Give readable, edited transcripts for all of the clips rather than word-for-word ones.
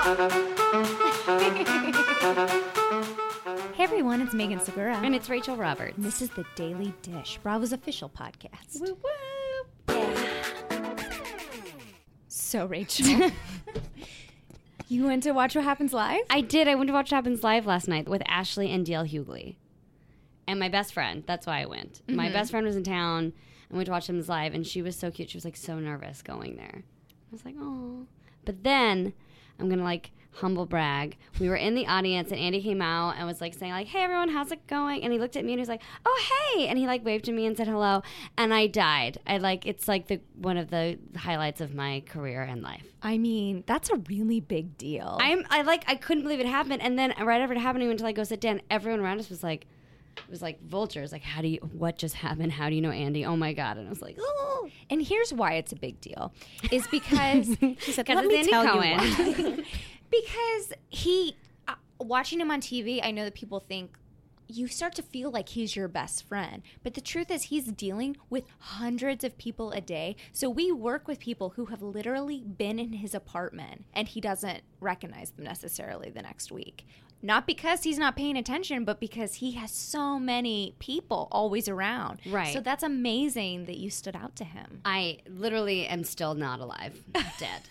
Hey everyone, it's Megan Segura. And it's Rachel Roberts. And this is The Daily Dish, Bravo's official podcast. Woo woo! Yeah. So, Rachel, you went to watch What Happens Live? I did. I went to watch What Happens Live last night with Ashley and DL Hughley. And my best friend. That's why I went. Mm-hmm. My best friend was in town and went to watch Happens Live, and she was so cute. She was, like, so nervous going there. I was like, oh. But then, I'm going to, like, humble brag. We were in the audience, and Andy came out and was, like, saying, like, hey, everyone, how's it going? And he looked at me, and he was like, oh, hey. And he, like, waved to me and said hello. And I died. It's, like, one of the highlights of my career and life. I mean, that's a really big deal. I couldn't believe it happened. And then right after it happened, we went to, like, go sit down. Everyone around us was, like, it was like vultures. Like, what just happened? How do you know Andy? Oh my God. And I was like, oh. And here's why it's a big deal. Is because, she said, let me Andy tell Cohen. you why. Because he, watching him on TV, I know that people think, you start to feel like he's your best friend. But the truth is he's dealing with hundreds of people a day. So we work with people who have literally been in his apartment and he doesn't recognize them necessarily the next week. Not because he's not paying attention, but because he has so many people always around. Right. So that's amazing that you stood out to him. I literally am still not alive. Dead.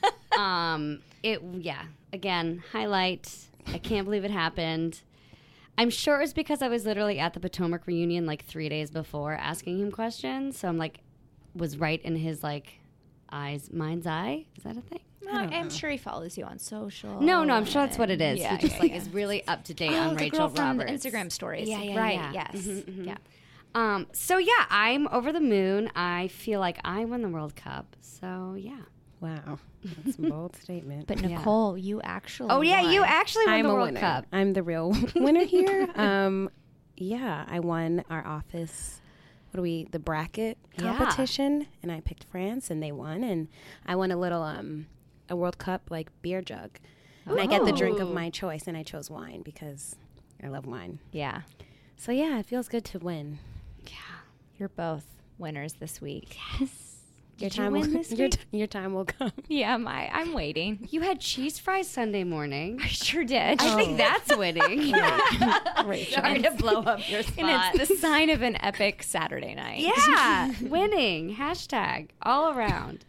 Again, highlight. I can't believe it happened. I'm sure it's because I was literally at the Potomac reunion like 3 days before asking him questions. So I'm like, was right in his like mind's eye. Is that a thing? I'm sure he follows you on social. No, I'm sure that's what it is. Yeah, he just is really up to date on the Rachel girl from Roberts. the Instagram stories. Yeah, right. yeah. Yes. Mm-hmm. Yeah. So yeah, I'm over the moon. I feel like I won the World Cup. So yeah. Wow, that's a bold statement. But Nicole, you actually. Oh yeah, won. you actually won I'm the a World winner. Cup. I'm the real winner here. I won our office. The bracket competition, and I picked France, and they won, and I won a World Cup like beer jug, and I get the drink of my choice, and I chose wine because I love wine. Yeah. So yeah, it feels good to win. Yeah, you're both winners this week. Yes. Your time will come. Yeah, I'm waiting. You had cheese fries Sunday morning. I sure did. I think that's winning. Sorry to blow up your spot. And it's the sign of an epic Saturday night. Yeah, winning. Hashtag all around.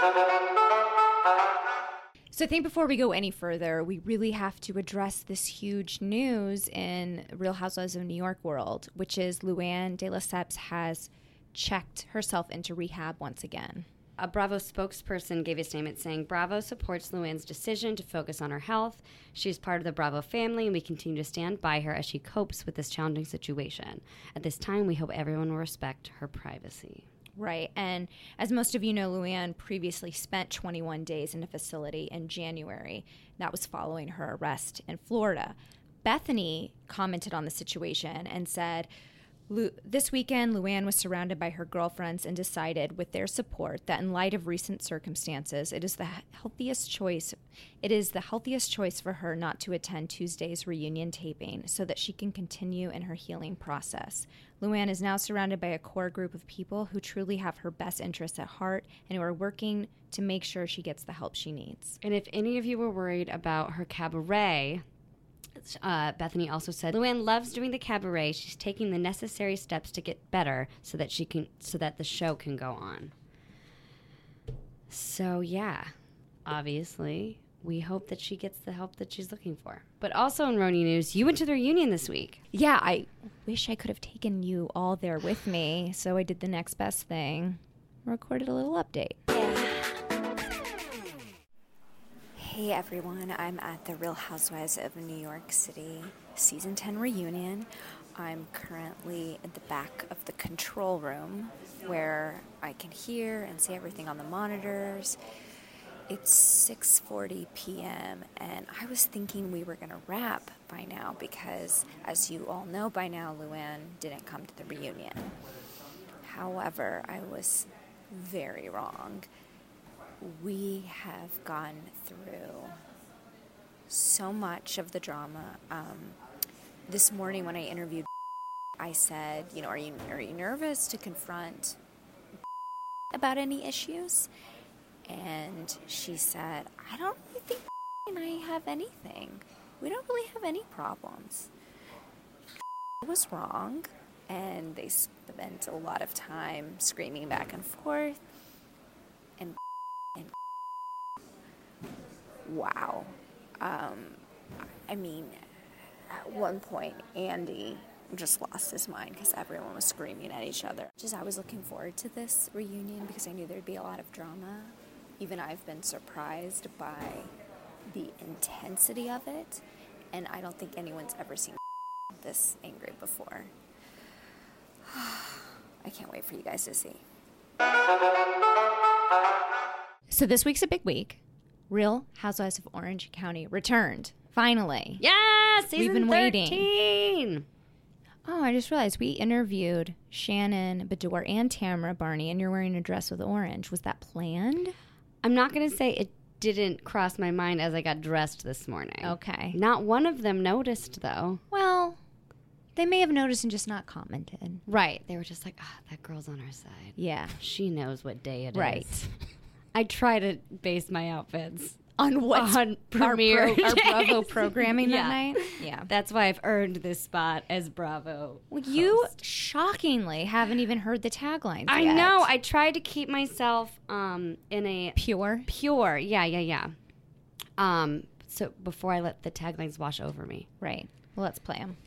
So I think before we go any further, we really have to address this huge news in Real Housewives of New York world, which is Luann de Lesseps has checked herself into rehab once again. A Bravo spokesperson gave a statement saying, Bravo supports Luann's decision to focus on her health. She is part of the Bravo family, and we continue to stand by her as she copes with this challenging situation. At this time, we hope everyone will respect her privacy. Right. And as most of you know, Luann previously spent 21 days in a facility in January. That was following her arrest in Florida. Bethany commented on the situation and said, this weekend, Luann was surrounded by her girlfriends and decided, with their support, that in light of recent circumstances, it is the healthiest choice for her not to attend Tuesday's reunion taping so that she can continue in her healing process. Luann is now surrounded by a core group of people who truly have her best interests at heart and who are working to make sure she gets the help she needs. And if any of you were worried about her cabaret, Bethany also said, Luann loves doing the cabaret. She's taking the necessary steps to get better so that the show can go on. So yeah, obviously, we hope that she gets the help that she's looking for. But also in Roni news, you went to the reunion this week. Yeah, I wish I could have taken you all there with me, so I did the next best thing. Recorded a little update. Hey everyone, I'm at the Real Housewives of New York City Season 10 reunion. I'm currently at the back of the control room where I can hear and see everything on the monitors. It's 6:40 p.m. and I was thinking we were going to wrap by now because, as you all know by now, Luann didn't come to the reunion. However, I was very wrong. We have gone through so much of the drama. This morning when I interviewed, I said, are you nervous to confront about any issues? And she said, I don't really think and I have anything. We don't really have any problems. Was wrong, and they spent a lot of time screaming back and forth, and wow. I mean, at one point, Andy just lost his mind because everyone was screaming at each other. I was looking forward to this reunion because I knew there'd be a lot of drama. Even I've been surprised by the intensity of it, and I don't think anyone's ever seen this angry before. I can't wait for you guys to see. So this week's a big week. Real Housewives of Orange County returned. Finally. Yeah, season We've been 13. waiting. Oh, I just realized we interviewed Shannon Beador and Tamara Barney, and you're wearing a dress with orange. Was that planned? I'm not going to say it didn't cross my mind as I got dressed this morning. Okay. Not one of them noticed, though. Well, they may have noticed and just not commented. Right. They were just like, that girl's on our side. Yeah. She knows what day it Right. is. I try to base my outfits On what? on premiere our Bravo days. programming that Yeah. night? Yeah. That's why I've earned this spot as Bravo. Well, you host. shockingly haven't even heard the taglines I yet. know. I tried to keep myself in a Pure. Yeah. So before I let the taglines wash over me. Right. Well, let's play them.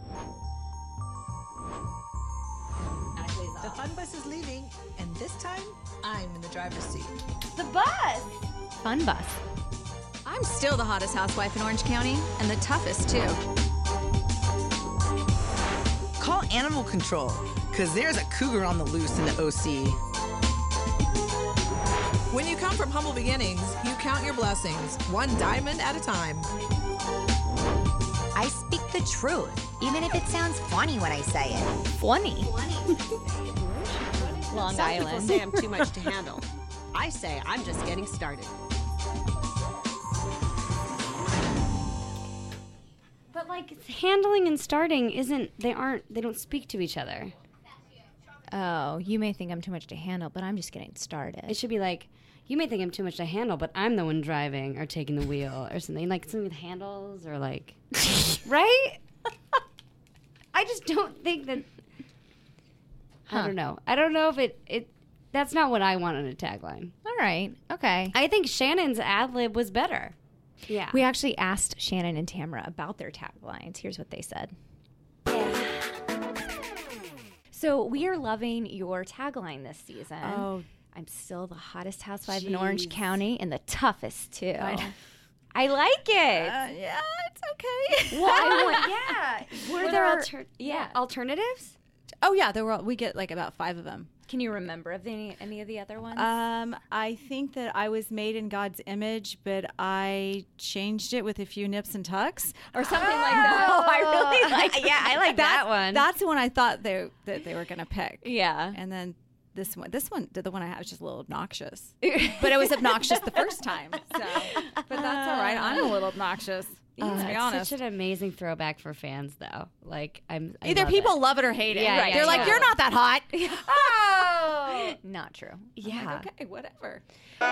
The fun bus is leaving, and this time, I'm in the driver's seat. The bus! Fun bus. I'm still the hottest housewife in Orange County, and the toughest, too. Call animal control, because there's a cougar on the loose in the OC. When you come from humble beginnings, you count your blessings, one diamond at a time. I speak the truth, even if it sounds funny when I say it. Funny. Long Some Island. people say I'm too much to handle. I say I'm just getting started. But like handling and starting they don't speak to each other. Oh, you may think I'm too much to handle, but I'm just getting started. It should be like, you may think I'm too much to handle, but I'm the one driving or taking the wheel or something. Like something with handles or like, right? I just don't think that, I don't know. I don't know if it that's not what I want on a tagline. All right. Okay. I think Shannon's ad lib was better. Yeah. We actually asked Shannon and Tamara about their taglines. Here's what they said. So we are loving your tagline this season. Oh. I'm still the hottest housewife in Orange County and the toughest too. I like it. Yeah, it's okay. Were there alternatives? Oh yeah, we get like about 5 of them. Can you remember of any of the other ones? I think that I was made in God's image, but I changed it with a few nips and tucks or something like that. Oh, I really like. Yeah, I like that one. That's the one I thought that they were gonna pick. Yeah. And then the one I had was just a little obnoxious, but it was obnoxious the first time. So, but that's all right. I'm a little obnoxious. Let's be honest. Such an amazing throwback for fans, though. Like I Either love people it. love it or hate it. Yeah, Right. yeah, They're like, yeah. you're not that hot. Oh, not true. Yeah. Okay, whatever.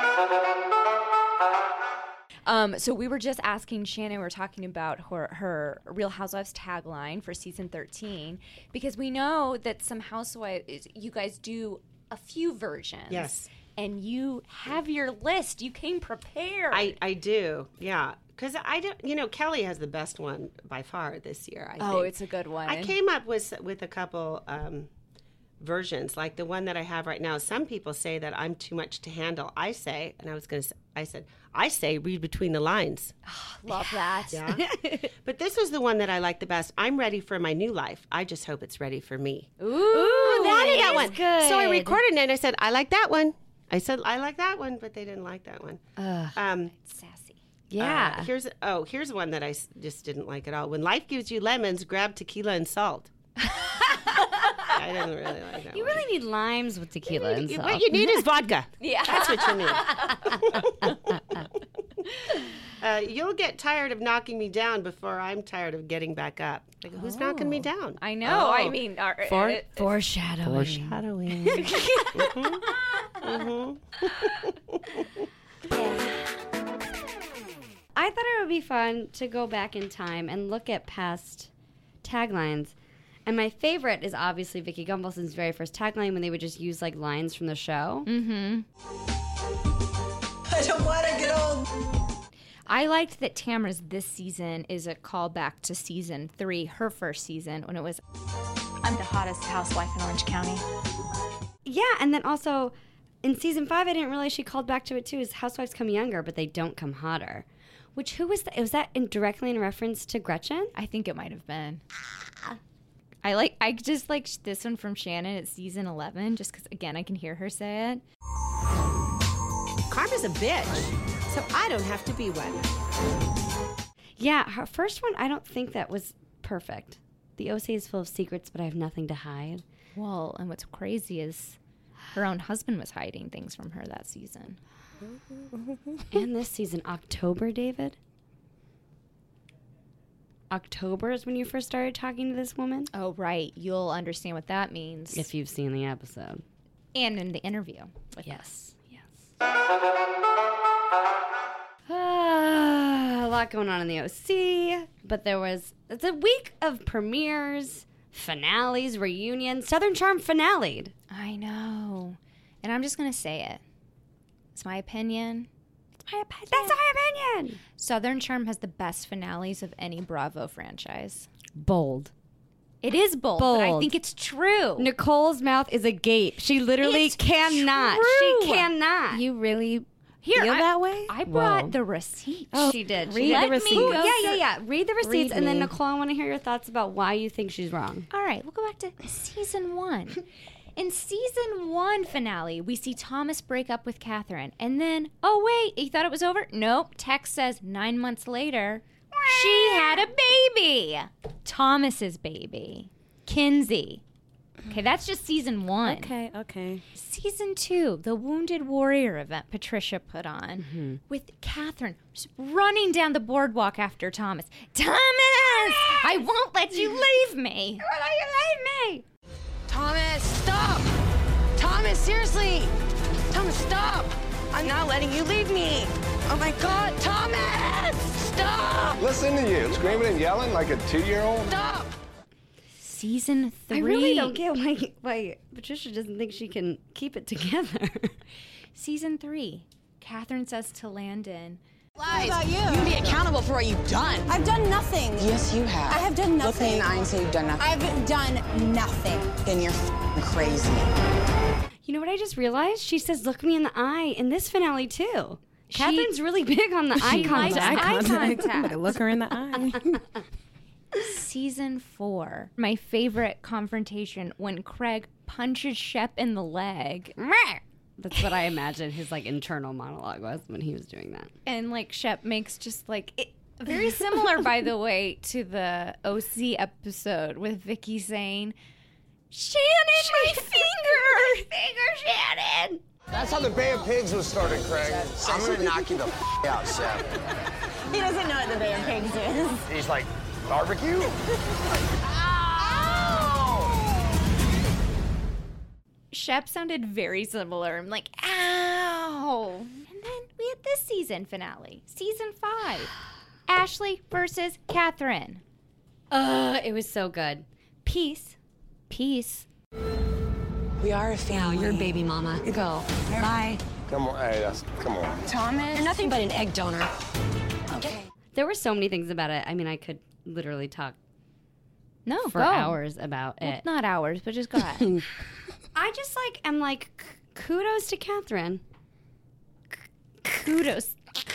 So we were just asking Shannon, we were talking about her Real Housewives tagline for season 13, because we know that some housewives, you guys do a few versions. Yes. And you have your list. You came prepared. I do, yeah. Because I don't, Kelly has the best one by far this year, I think. It's a good one. I came up with a couple versions, like the one that I have right now. Some people say that I'm too much to handle. I say read between the lines. Love that. Yeah. But this was the one that I like the best. I'm ready for my new life. I just hope it's ready for me. Ooh, I wanted that is one. good. So I recorded it and I said, I like that one. I said, I like that one, but they didn't like that one. sassy. Yeah. Here's one that I just didn't like at all. When life gives you lemons, grab tequila and salt. I didn't really like that You one. really need limes with tequila and salt. What you need is vodka. Yeah. That's what you need. You'll get tired of knocking me down before I'm tired of getting back up. Like, who's knocking me down? I know. I mean, Foreshadowing. Foreshadowing. I thought it would be fun to go back in time and look at past taglines. And my favorite is obviously Vicky Gunvalson's very first tagline when they would just use like lines from the show. Mm-hmm. I don't want to get old. I liked that Tamara's this season is a callback to season 3, her first season, when it was, I'm the hottest housewife in Orange County. Yeah, and then also in season 5, I didn't realize she called back to it too, is housewives come younger, but they don't come hotter. Which, who was that? Was that directly in reference to Gretchen? I think it might have been. I just like this one from Shannon at season 11, just because, again, I can hear her say it. Karma's a bitch, so I don't have to be one. Yeah, her first one, I don't think that was perfect. The OC is full of secrets, but I have nothing to hide. Well, and what's crazy is her own husband was hiding things from her that season. And this season, October, David? October is when you first started talking to this woman? Oh, right. You'll understand what that means. If you've seen the episode. And in the interview. Yes. A lot going on in the OC, but it's a week of premieres, finales, reunions. Southern Charm finale'd. I know. And I'm just going to say it. It's my opinion. That's my opinion. Southern Charm has the best finales of any Bravo franchise. Bold. It is bold, but I think it's true. Nicole's mouth is agape. She literally cannot. True. She cannot. You really feel that way? I brought the receipt. Oh, she did. Read the receipts. Yeah. Read the receipts, and then me. Nicole, I want to hear your thoughts about why you think she's wrong. All right, we'll go back to season 1. In season 1 finale, we see Thomas break up with Catherine. And then, oh, wait, you thought it was over? Nope. Text says 9 months later, she had a baby. Thomas's baby. Kinsey. Okay, that's just season 1. Okay. Season 2, the Wounded Warrior event Patricia put on with Catherine just running down the boardwalk after Thomas. Thomas! I won't let you leave me. Why don't you leave me? Thomas, stop! Thomas, seriously! Thomas, stop! I'm not letting you leave me! Oh my God, Thomas! Stop! Listen to you, screaming and yelling like a 2-year-old. Stop! Season 3. I really don't get why Patricia doesn't think she can keep it together. Season 3. Catherine says to Landon, Lies. What about you? You can be accountable for what you've done. I've done nothing. Yes, you have. I have done nothing. Look me in the eye and say you've done nothing. I've done nothing. Then you're crazy. You know what I just realized? She says, look me in the eye in this finale, too. Catherine's really big on the eye contact. Somebody look her in the eye. Season 4. My favorite confrontation when Craig punches Shep in the leg. That's what I imagine his like internal monologue was when he was doing that. And like Shep makes just like it, very similar, by the way, to the OC episode with Vicky saying, "Shannon, my finger, Shannon." That's how the Bay of Pigs was started, Craig. I'm gonna knock you the out, Shep. He doesn't know what the Bay of Pigs is. He's like, barbecue? Shep sounded very similar. I'm like, ow. And then we had this season finale, season 5. Ashley versus Catherine. It was so good. Peace. We are a family. You're baby mama. You go. Bye. Come on, hey, come on. Thomas. You're nothing but an egg donor. Okay. There were so many things about it. I mean, I could literally talk for go. hours about it. Not hours, but just go ahead. I just am kudos to Catherine. Kudos.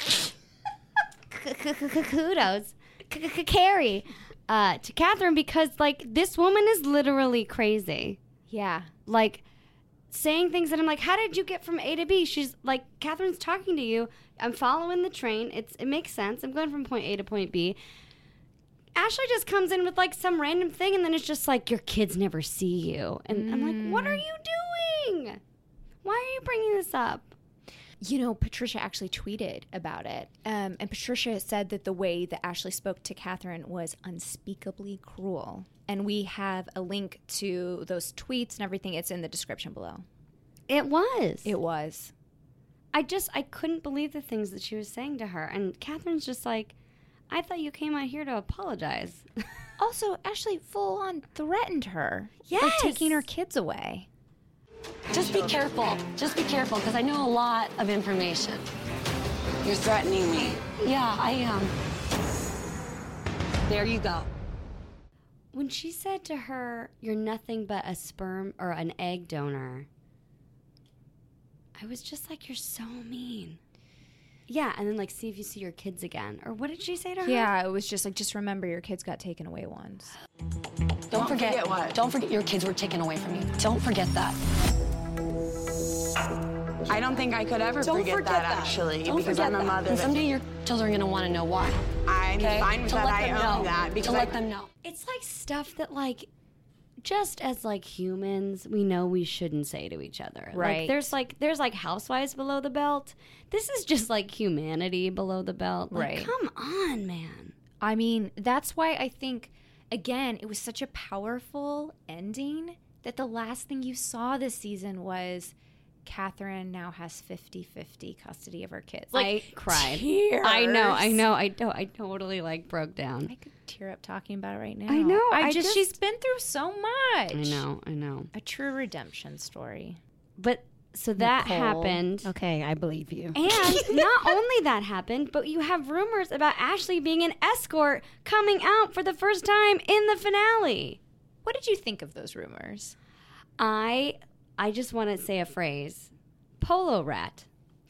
Kudos. Carrie. To Catherine, because this woman is literally crazy. Yeah. Saying things that I'm like, how did you get from A to B? She's like, Catherine's talking to you. I'm following the train. It makes sense. I'm going from point A to point B. Ashley just comes in with some random thing, and then it's just your kids never see you. And I'm like, what are you doing? Why are you bringing this up? You know, Patricia actually tweeted about it. And Patricia said that the way that Ashley spoke to Catherine was unspeakably cruel. And we have a link to those tweets and everything. It's in the description below. It was. It was. I couldn't believe the things that she was saying to her. And Catherine's just like, I thought you came out here to apologize. Also, Ashley full on threatened her. Yes. Like taking her kids away. Just be careful. Just be careful, because I know a lot of information. You're threatening me. Yeah, I am. There you go. When she said to her, you're nothing but a sperm or an egg donor, I was just like, you're so mean. Yeah, and then like, see if you see your kids again. Or what did she say to her? Yeah, it was just like, just remember your kids got taken away once. Don't forget what? Don't forget your kids were taken away from you. Don't forget that. I don't think I could ever forget that, actually, because I'm a mother. And someday your children are going to want to know why. I'm fine with To that. let I them own know. that. Because To let them know. It's like stuff that like, just as like humans, we know we shouldn't say to each other. Right. There's like housewives below the belt. This is just like humanity below the belt. Like, Right. come on, man. I mean, that's why I think, again, it was such a powerful ending that the last thing you saw this season was Catherine now has 50-50 custody of her kids. Like, I cried. Tears. I know. I totally like broke down. I could tear up talking about it right now. I know. She's been through so much. I know. A true redemption story. But so that Nicole. happened. Okay, I believe you. And not only that happened, but you have rumors about Ashley being an escort coming out for the first time in the finale. What did you think of those rumors? I just want to say a phrase. Polo rat.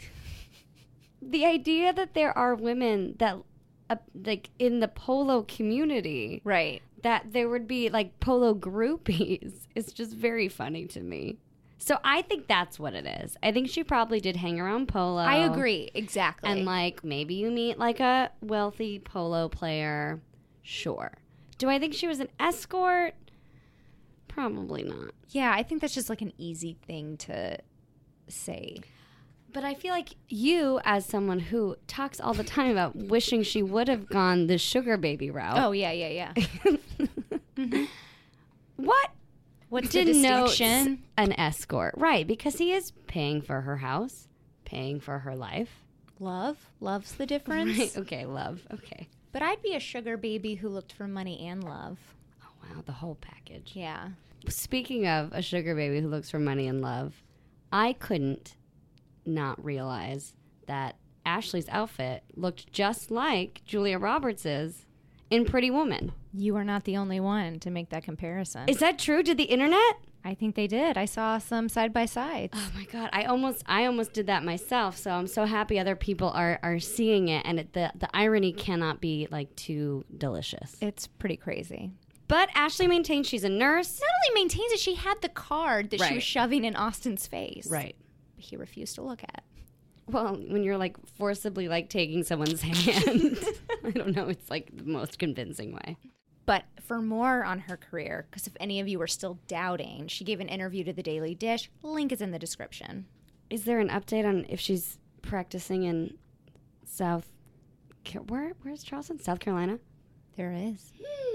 The idea that there are women that, like, in the polo community. Right. That there would be, like, polo groupies is just very funny to me. So I think that's what it is. I think she probably did hang around polo. I agree. Exactly. And, like, maybe you meet, like, a wealthy polo player. Sure. Do I think she was an escort? Probably not. Yeah, I think that's just like an easy thing to say. But I feel like you, as someone who talks all the time about wishing she would have gone the sugar baby route. Oh, yeah. Mm-hmm. What's the distinction? An escort. Right, because he is paying for her house, paying for her life. Love's the difference. Right, okay, love, okay. But I'd be a sugar baby who looked for money and love. Oh, wow, the whole package. Yeah. Speaking of a sugar baby who looks for money and love, I couldn't not realize that Ashley's outfit looked just like Julia Roberts's in Pretty Woman. You are not the only one to make that comparison. Is that true? Did the internet? I think they did. I saw some side by sides. Oh my God. I almost did that myself. So I'm so happy other people are seeing it, and the irony cannot be like too delicious. It's pretty crazy. But Ashley maintains she's a nurse. Not only maintains it, she had the card that she Right. was shoving in Austin's face. Right. But he refused to look at. Well, when you're like forcibly like taking someone's hand, I don't know, it's like the most convincing way. But for more on her career, because if any of you are still doubting, she gave an interview to The Daily Dish. Link is in the description. Is there an update on if she's practicing in where's Charleston? South Carolina? There is.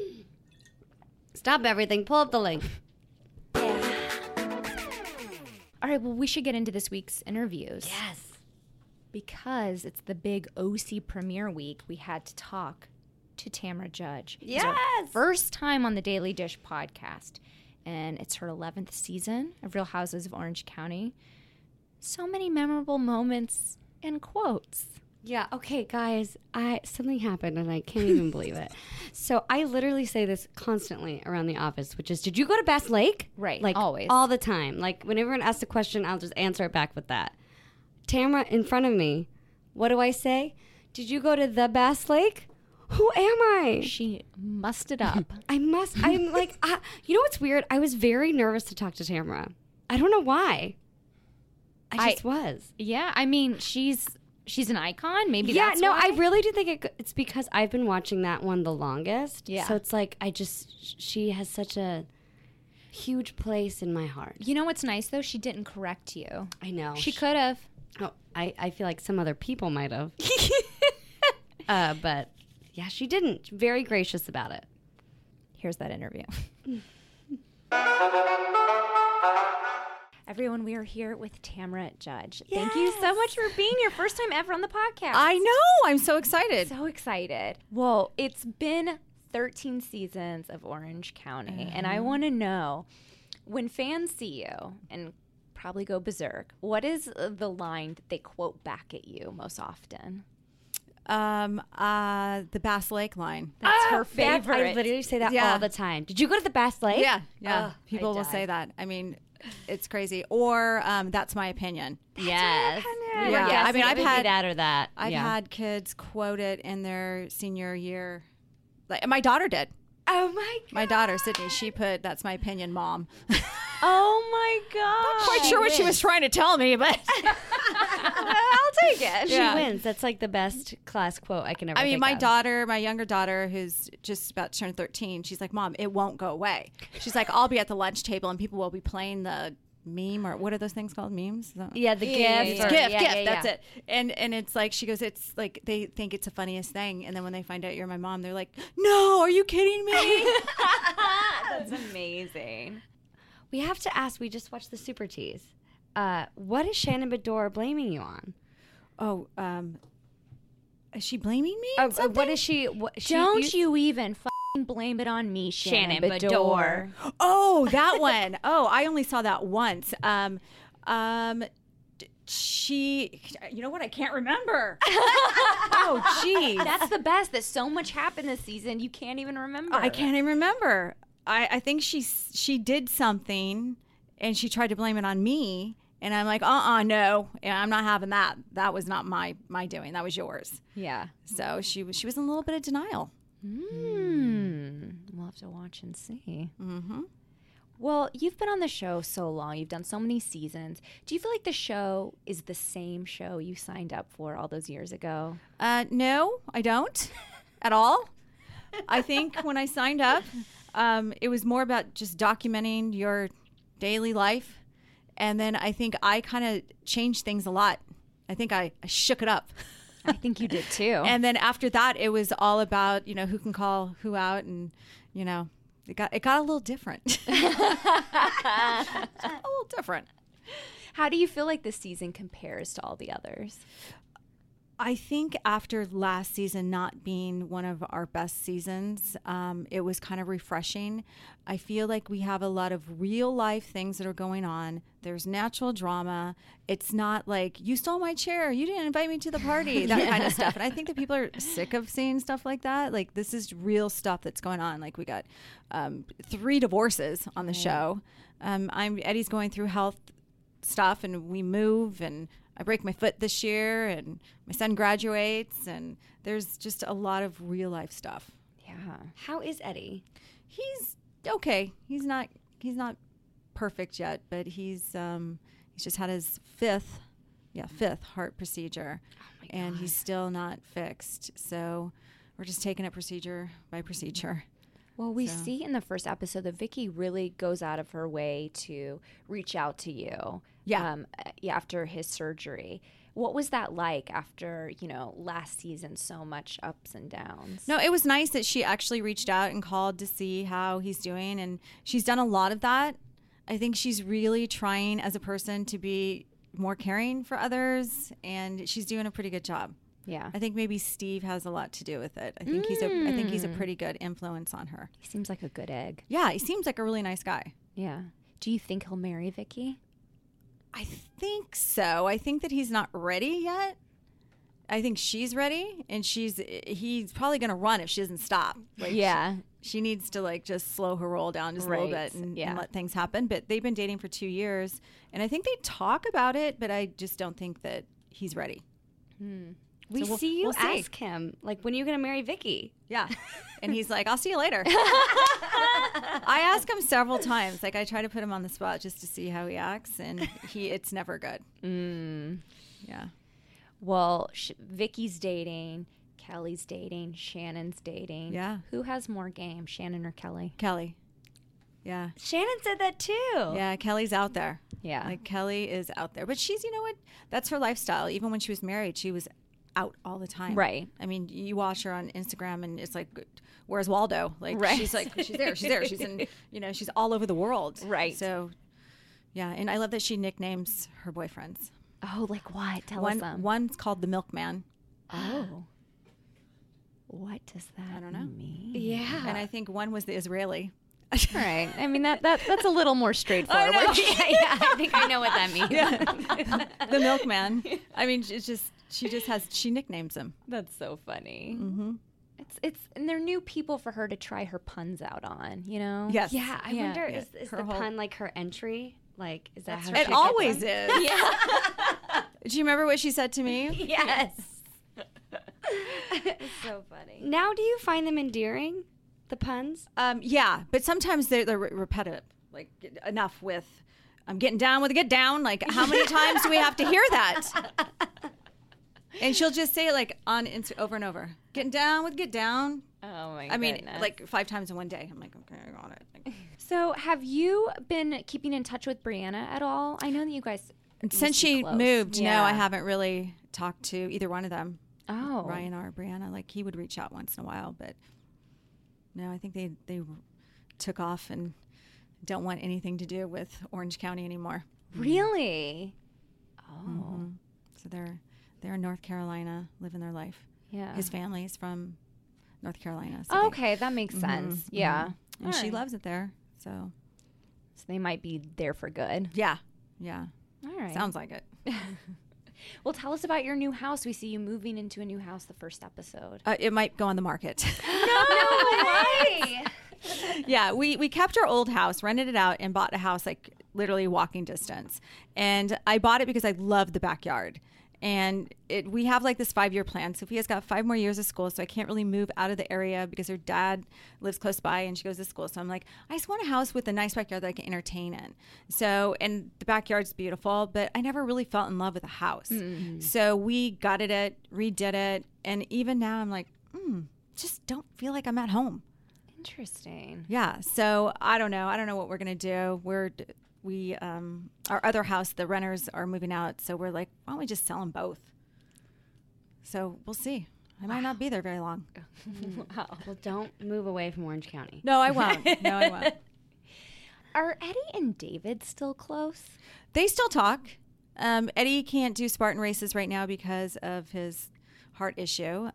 Stop everything. Pull up the link. All right, well, we should get into this week's interviews. Yes. Because it's the big OC premiere week, we had to talk to Tamra Judge. Yes! It's her first time on the Daily Dish podcast, and it's her 11th season of Real Housewives of Orange County. So many memorable moments and quotes. Yeah, okay, guys, something happened and I can't even believe it. So I literally say this constantly around the office, which is, did you go to Bass Lake? Right, like always. All the time. Like when everyone asks a question, I'll just answer it back with that. Tamra in front of me, what do I say? Did you go to the Bass Lake? Who am I? She mussed it up. I'm like, you know what's weird? I was very nervous to talk to Tamra. I don't know why. I just was. Yeah, I mean, she's an icon. Maybe that's why. I really do think it's because I've been watching that one the longest. Yeah. So it's like she has such a huge place in my heart. You know what's nice, though? She didn't correct you. I know. She could have. Oh, I feel like some other people might have. But yeah, she didn't. Very gracious about it. Here's that interview. Everyone, we are here with Tamra Judge. Yes. Thank you so much for being your first time ever on the podcast. I know. I'm so excited. So excited. Well, it's been 13 seasons of Orange County, and I want to know, when fans see you and probably go berserk, what is the line that they quote back at you most often? The Bass Lake line. That's her favorite. I literally say that all the time. Did you go to the Bass Lake? Yeah. People will say that. I mean, it's crazy. Or that's my opinion. Yes. Yeah. I mean, I've had that or that. I've had kids quote it in their senior year. Like my daughter did. Oh my God. My daughter, Sydney, she put, "That's my opinion, Mom." Oh my God. Not quite sure what she was trying to tell me, but I'll take it. She wins. That's like the best class quote I can ever think my of. daughter, my younger daughter, who's just about to turn 13, she's like, "Mom, it won't go away." She's like, "I'll be at the lunch table and people will be playing the meme," or what are those things called? Memes? Yeah, the GIF. GIF, that's it. And it's like, she goes, it's like, they think it's the funniest thing. And then when they find out you're my mom, they're like, "No, are you kidding me?" That's amazing. We have to ask, we just watched the Super Tease. What is Shannon Beador blaming you on? Oh, is she blaming me? What is she? Don't you even blame it on me, Shannon Beador. Oh, that one. Oh, I only saw that once. She, you know what? I can't remember. Oh, geez. That's the best. That so much happened this season, you can't even remember. I can't even remember. I think she did something, and she tried to blame it on me, and I'm like, no, I'm not having that. That was not my doing. That was yours. Yeah. So she was in a little bit of denial. We'll have to watch and see. Mm-hmm. Well, you've been on the show so long. You've done so many seasons. Do you feel like the show is the same show you signed up for all those years ago? No, I don't at all. I think when I signed up, it was more about just documenting your daily life. And then I think I kind of changed things a lot. I think I shook it up. I think you did too. And then after that, it was all about, who can call who out, and, it got a little different. A little different. How do you feel like this season compares to all the others? I think after last season not being one of our best seasons, it was kind of refreshing. I feel like we have a lot of real life things that are going on. There's natural drama. It's not like, "You stole my chair, you didn't invite me to the party," that kind of stuff. And I think that people are sick of seeing stuff like that. Like, this is real stuff that's going on. Like, we got 3 divorces on the show. Eddie's going through health stuff, and we move, and I break my foot this year, and my son graduates, and there's just a lot of real life stuff. Yeah. How is Eddie? He's okay. He's not perfect yet, but he's just had his fifth heart procedure, and he's still not fixed. So we're just taking it procedure by procedure. Well, we see in the first episode that Vicky really goes out of her way to reach out to you. Yeah. After his surgery. What was that like after, last season, so much ups and downs? No, it was nice that she actually reached out and called to see how he's doing. And she's done a lot of that. I think she's really trying as a person to be more caring for others. And she's doing a pretty good job. Yeah. I think maybe Steve has a lot to do with it. I think he's a pretty good influence on her. He seems like a good egg. Yeah, he seems like a really nice guy. Yeah. Do you think he'll marry Vicky? I think so. I think that he's not ready yet. I think she's ready, and he's probably going to run if she doesn't stop. Like, yeah. She needs to just slow her roll down just a little bit and let things happen. But they've been dating for 2 years, and I think they talk about it, but I just don't think that he's ready. We see you ask him, like, when are you going to marry Vicky? Yeah. And he's like, "I'll see you later." I ask him several times. Like, I try to put him on the spot just to see how he acts, and it's never good. Yeah. Well, Vicky's dating, Kelly's dating, Shannon's dating. Yeah. Who has more game, Shannon or Kelly? Kelly. Yeah. Shannon said that too. Yeah, Kelly's out there. Yeah. Like, Kelly is out there. But she's, that's her lifestyle. Even when she was married, she was out all the time. Right. I mean, you watch her on Instagram and it's like, where's Waldo? Like, right. she's there. She's in, she's all over the world. Right. So, Yeah, and I love that she nicknames her boyfriends. Oh, like what? Tell us some. One's called the Milkman. Oh. What does that mean? Yeah. And I think one was the Israeli. All right. I mean, that's a little more straightforward. I think I know what that means. Yeah. The Milkman. I mean, she nicknames him. That's so funny. Mm-hmm. And they're new people for her to try her puns out on, you know? Yes. Yeah, I wonder, is Her the whole- pun like her entry? Like, is that how It she always gets is. Yeah. Do you remember what she said to me? Yes. It's so funny. Now, do you find them endearing, the puns? Yeah, but sometimes they're repetitive. Like, enough with, I'm getting down with a get down. Like, how many times do we have to hear that? And she'll just say it like over and over. Getting down with get down. Oh my god. I mean, like 5 times in one day. I'm like, okay, I got it. Like, so have you been keeping in touch with Brianna at all? I know that you guys since she moved, no, I haven't really talked to either one of them. Oh. Ryan or Brianna. Like, he would reach out once in a while, but no, I think they took off and don't want anything to do with Orange County anymore. Really? Oh. Mm-hmm. So they're in North Carolina, living their life. Yeah. His family is from North Carolina. So okay, that makes sense. Yeah. And she loves it there. So they might be there for good. Yeah. Yeah. All right. Sounds like it. Well, tell us about your new house. We see you moving into a new house the first episode. It might go on the market. No way. Yeah, we kept our old house, rented it out, and bought a house like literally walking distance. And I bought it because I love the backyard. And we have like this 5-year plan. Sophia's got 5 more years of school, so I can't really move out of the area because her dad lives close by and she goes to school. So I'm like, I just want a house with a nice backyard that I can entertain in. So, and the backyard's beautiful, but I never really felt in love with a house. Mm-hmm. So we gutted it, redid it, and even now I'm like, just don't feel like I'm at home. Interesting. Yeah. So I don't know. I don't know what we're gonna do. We our other house, the renters are moving out, so we're like, why don't we just sell them both? So we'll see. I might not be there very long. Wow. Well, don't move away from Orange County. No, I won't. No, I won't. Are Eddie and David still close? They still talk. Eddie can't do Spartan races right now because of his heart issue.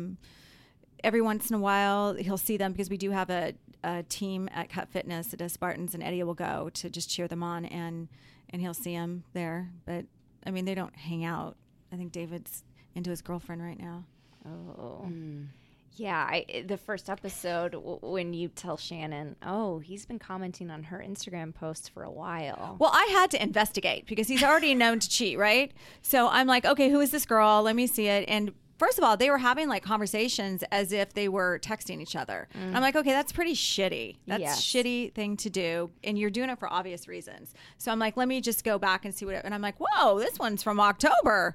Every once in a while, he'll see them because we do have a team at Cut Fitness that does Spartans, and Eddie will go to just cheer them on, and he'll see them there. But, I mean, they don't hang out. I think David's into his girlfriend right now. Oh. Yeah, the first episode, when you tell Shannon, he's been commenting on her Instagram posts for a while. Well, I had to investigate because he's already known to cheat, right? So I'm like, okay, who is this girl? Let me see it. And first of all, they were having like conversations as if they were texting each other. And I'm like, okay, that's pretty shitty. That's a shitty thing to do. And you're doing it for obvious reasons. So I'm like, let me just go back and see what. And I'm like, whoa, this one's from October.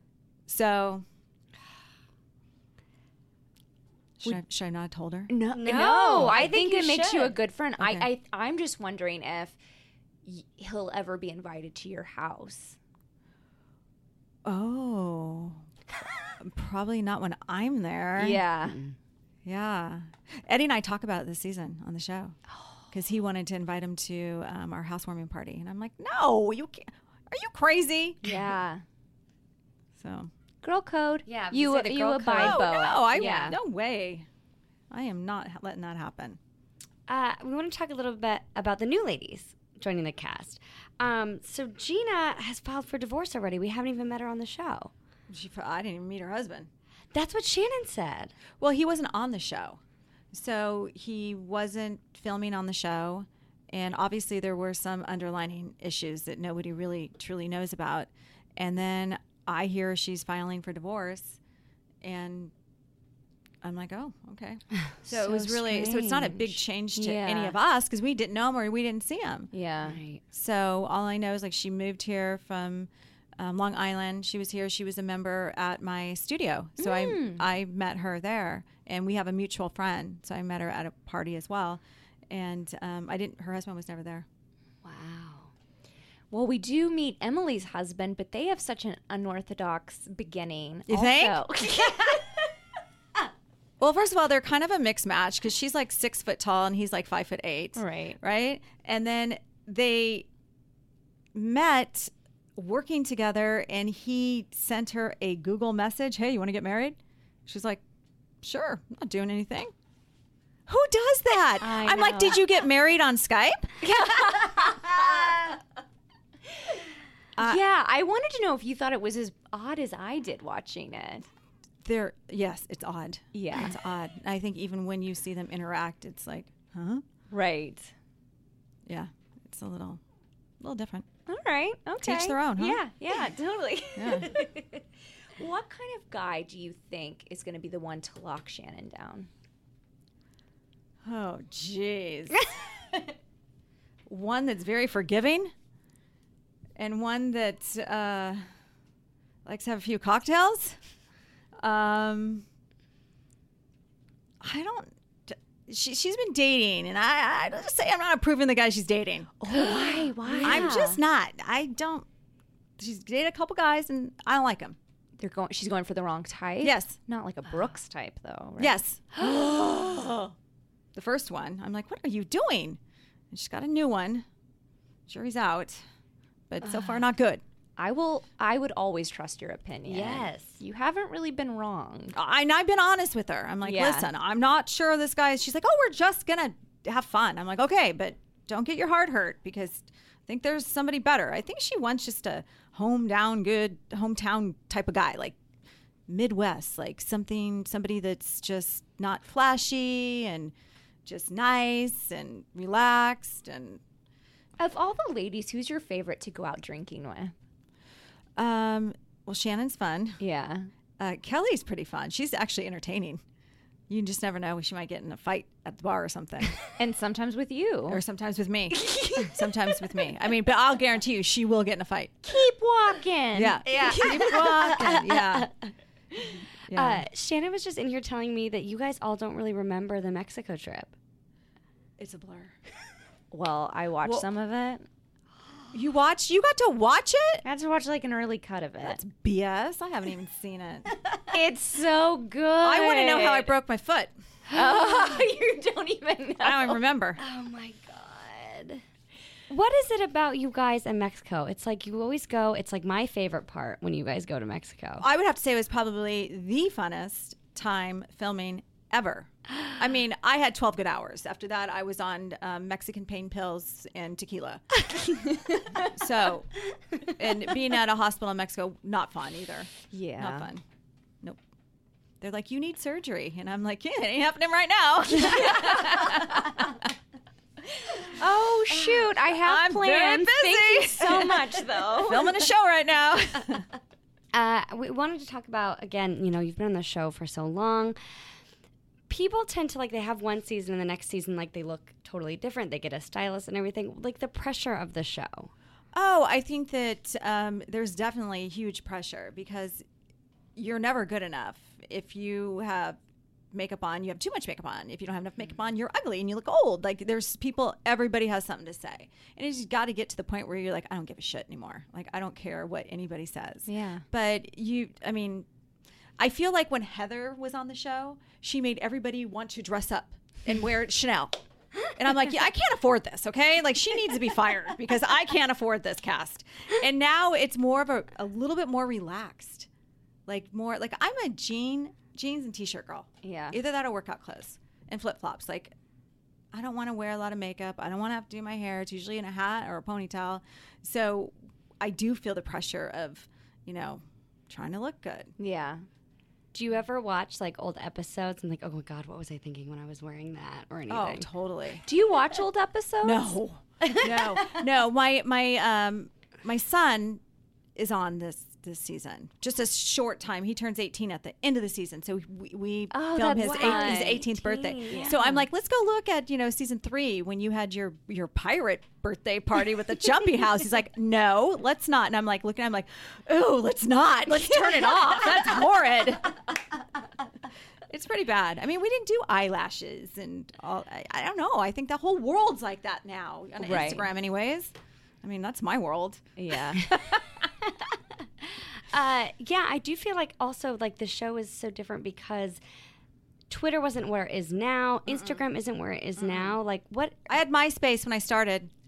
So should I not have told her? No, I think it makes you a should. good friend. Okay. I'm just wondering if he'll ever be invited to your house. Oh. Probably not when I'm there. Yeah. Yeah. Eddie and I talk about it this season on the show because he wanted to invite him to our housewarming party. And I'm like, no, you can't. Are you crazy? Yeah. So. Girl code. Yeah. You say the girl abide code. by it. No, no way. I am not letting that happen. We want to talk a little bit about the new ladies joining the cast. So Gina has filed for divorce already. We haven't even met her on the show. I didn't even meet her husband. That's what Shannon said. Well, he wasn't on the show. So he wasn't filming on the show. And obviously there were some underlining issues that nobody really truly knows about. And then I hear she's filing for divorce. And I'm like, oh, okay. So it was really, so it's not a big change to any of us because we didn't know him or we didn't see him. Yeah. Right. So all I know is like she moved here from Long Island. She was here. She was a member at my studio. So I met her there, and we have a mutual friend. So I met her at a party as well. And her husband was never there. Wow. Well, we do meet Emily's husband, but they have such an unorthodox beginning. You think? Well, first of all, they're kind of a mixed match because she's like 6 foot tall and he's like 5'8". Right. Right. And then they met working together, and he sent her a Google message. Hey, you want to get married? She's like, sure, I'm not doing anything. Who does that? I'm like, did you get married on Skype? Yeah, I wanted to know if you thought it was as odd as I did watching it. Yes, it's odd. Yeah. It's odd. I think even when you see them interact, it's like, huh? Right. Yeah, it's a little different. All right. Okay. Teach their own, huh? Yeah, totally. Yeah. What kind of guy do you think is going to be the one to lock Shannon down? Oh, jeez. One that's very forgiving, and one that likes to have a few cocktails. She's been dating, and I just say I'm not approving the guy she's dating. Oh, why? I'm just not. She's dated a couple guys, and I don't like them. She's going for the wrong type? Yes. Not like a Brooks type, though, right? Yes. The first one, I'm like, what are you doing? And she's got a new one. Jury's out, but so far not good. I would always trust your opinion. Yes. You haven't really been wrong. I've been honest with her. I'm like, listen, I'm not sure this guy. She's like, oh, we're just going to have fun. I'm like, okay, but don't get your heart hurt because I think there's somebody better. I think she wants just a hometown type of guy, like Midwest, like somebody that's just not flashy and just nice and relaxed. And of all the ladies, who's your favorite to go out drinking with? Well, Shannon's fun. Yeah. Kelly's pretty fun. She's actually entertaining. You just never know. She might get in a fight at the bar or something. And sometimes with you. Or sometimes with me. Sometimes with me. I mean, but I'll guarantee you she will get in a fight. Keep walking. Yeah. Keep walking. Yeah. Shannon was just in here telling me that you guys all don't really remember the Mexico trip. It's a blur. Well, I watched some of it. You got to watch it? I had to watch like an early cut of it. That's BS. I haven't even seen it. It's so good. I want to know how I broke my foot. Oh, you don't even know. I don't even remember. Oh my God. What is it about you guys in Mexico? It's like you always go, it's like my favorite part when you guys go to Mexico. I would have to say it was probably the funnest time filming ever. I mean, I had 12 good hours. After that, I was on Mexican pain pills and tequila. So, and being at a hospital in Mexico, not fun either. Yeah. Not fun. Nope. They're like, you need surgery. And I'm like, yeah, it ain't happening right now. Oh, shoot. I have plans. Very busy. Thank you so much, though. Filming a show right now. We wanted to talk about, again, you've been on the show for so long. People tend to, they have one season and the next season, they look totally different. They get a stylist and everything. The pressure of the show. Oh, I think that there's definitely huge pressure because you're never good enough. If you have makeup on, you have too much makeup on. If you don't have enough makeup on, you're ugly and you look old. There's everybody has something to say. And you just got to get to the point where you're like, I don't give a shit anymore. I don't care what anybody says. Yeah. But I feel like when Heather was on the show, she made everybody want to dress up and wear Chanel. And I'm like, yeah, I can't afford this, okay? She needs to be fired because I can't afford this cast. And now it's more of a little bit more relaxed. I'm a jeans and t-shirt girl. Yeah. Either that or workout clothes and flip-flops. I don't want to wear a lot of makeup. I don't want to have to do my hair. It's usually in a hat or a ponytail. So I do feel the pressure of, trying to look good. Yeah. Do you ever watch old episodes and oh my God, what was I thinking when I was wearing that or anything? Oh, totally. Do you watch old episodes? No. No. My son is on this season. Just a short time. He turns 18 at the end of the season. So we film his 18th birthday. Yeah. So I'm like, let's go look at, season 3 when you had your pirate birthday party with the jumpy house. He's like, no, let's not. And I'm like, looking, I'm like, oh, let's not. Let's turn it off. That's horrid. It's pretty bad. I mean, we didn't do eyelashes and all. I don't know. I think the whole world's like that now on Instagram anyways. I mean, that's my world. Yeah. Yeah, I do feel also the show is so different because Twitter wasn't where it is now. Instagram isn't where it is now. What? I had MySpace when I started.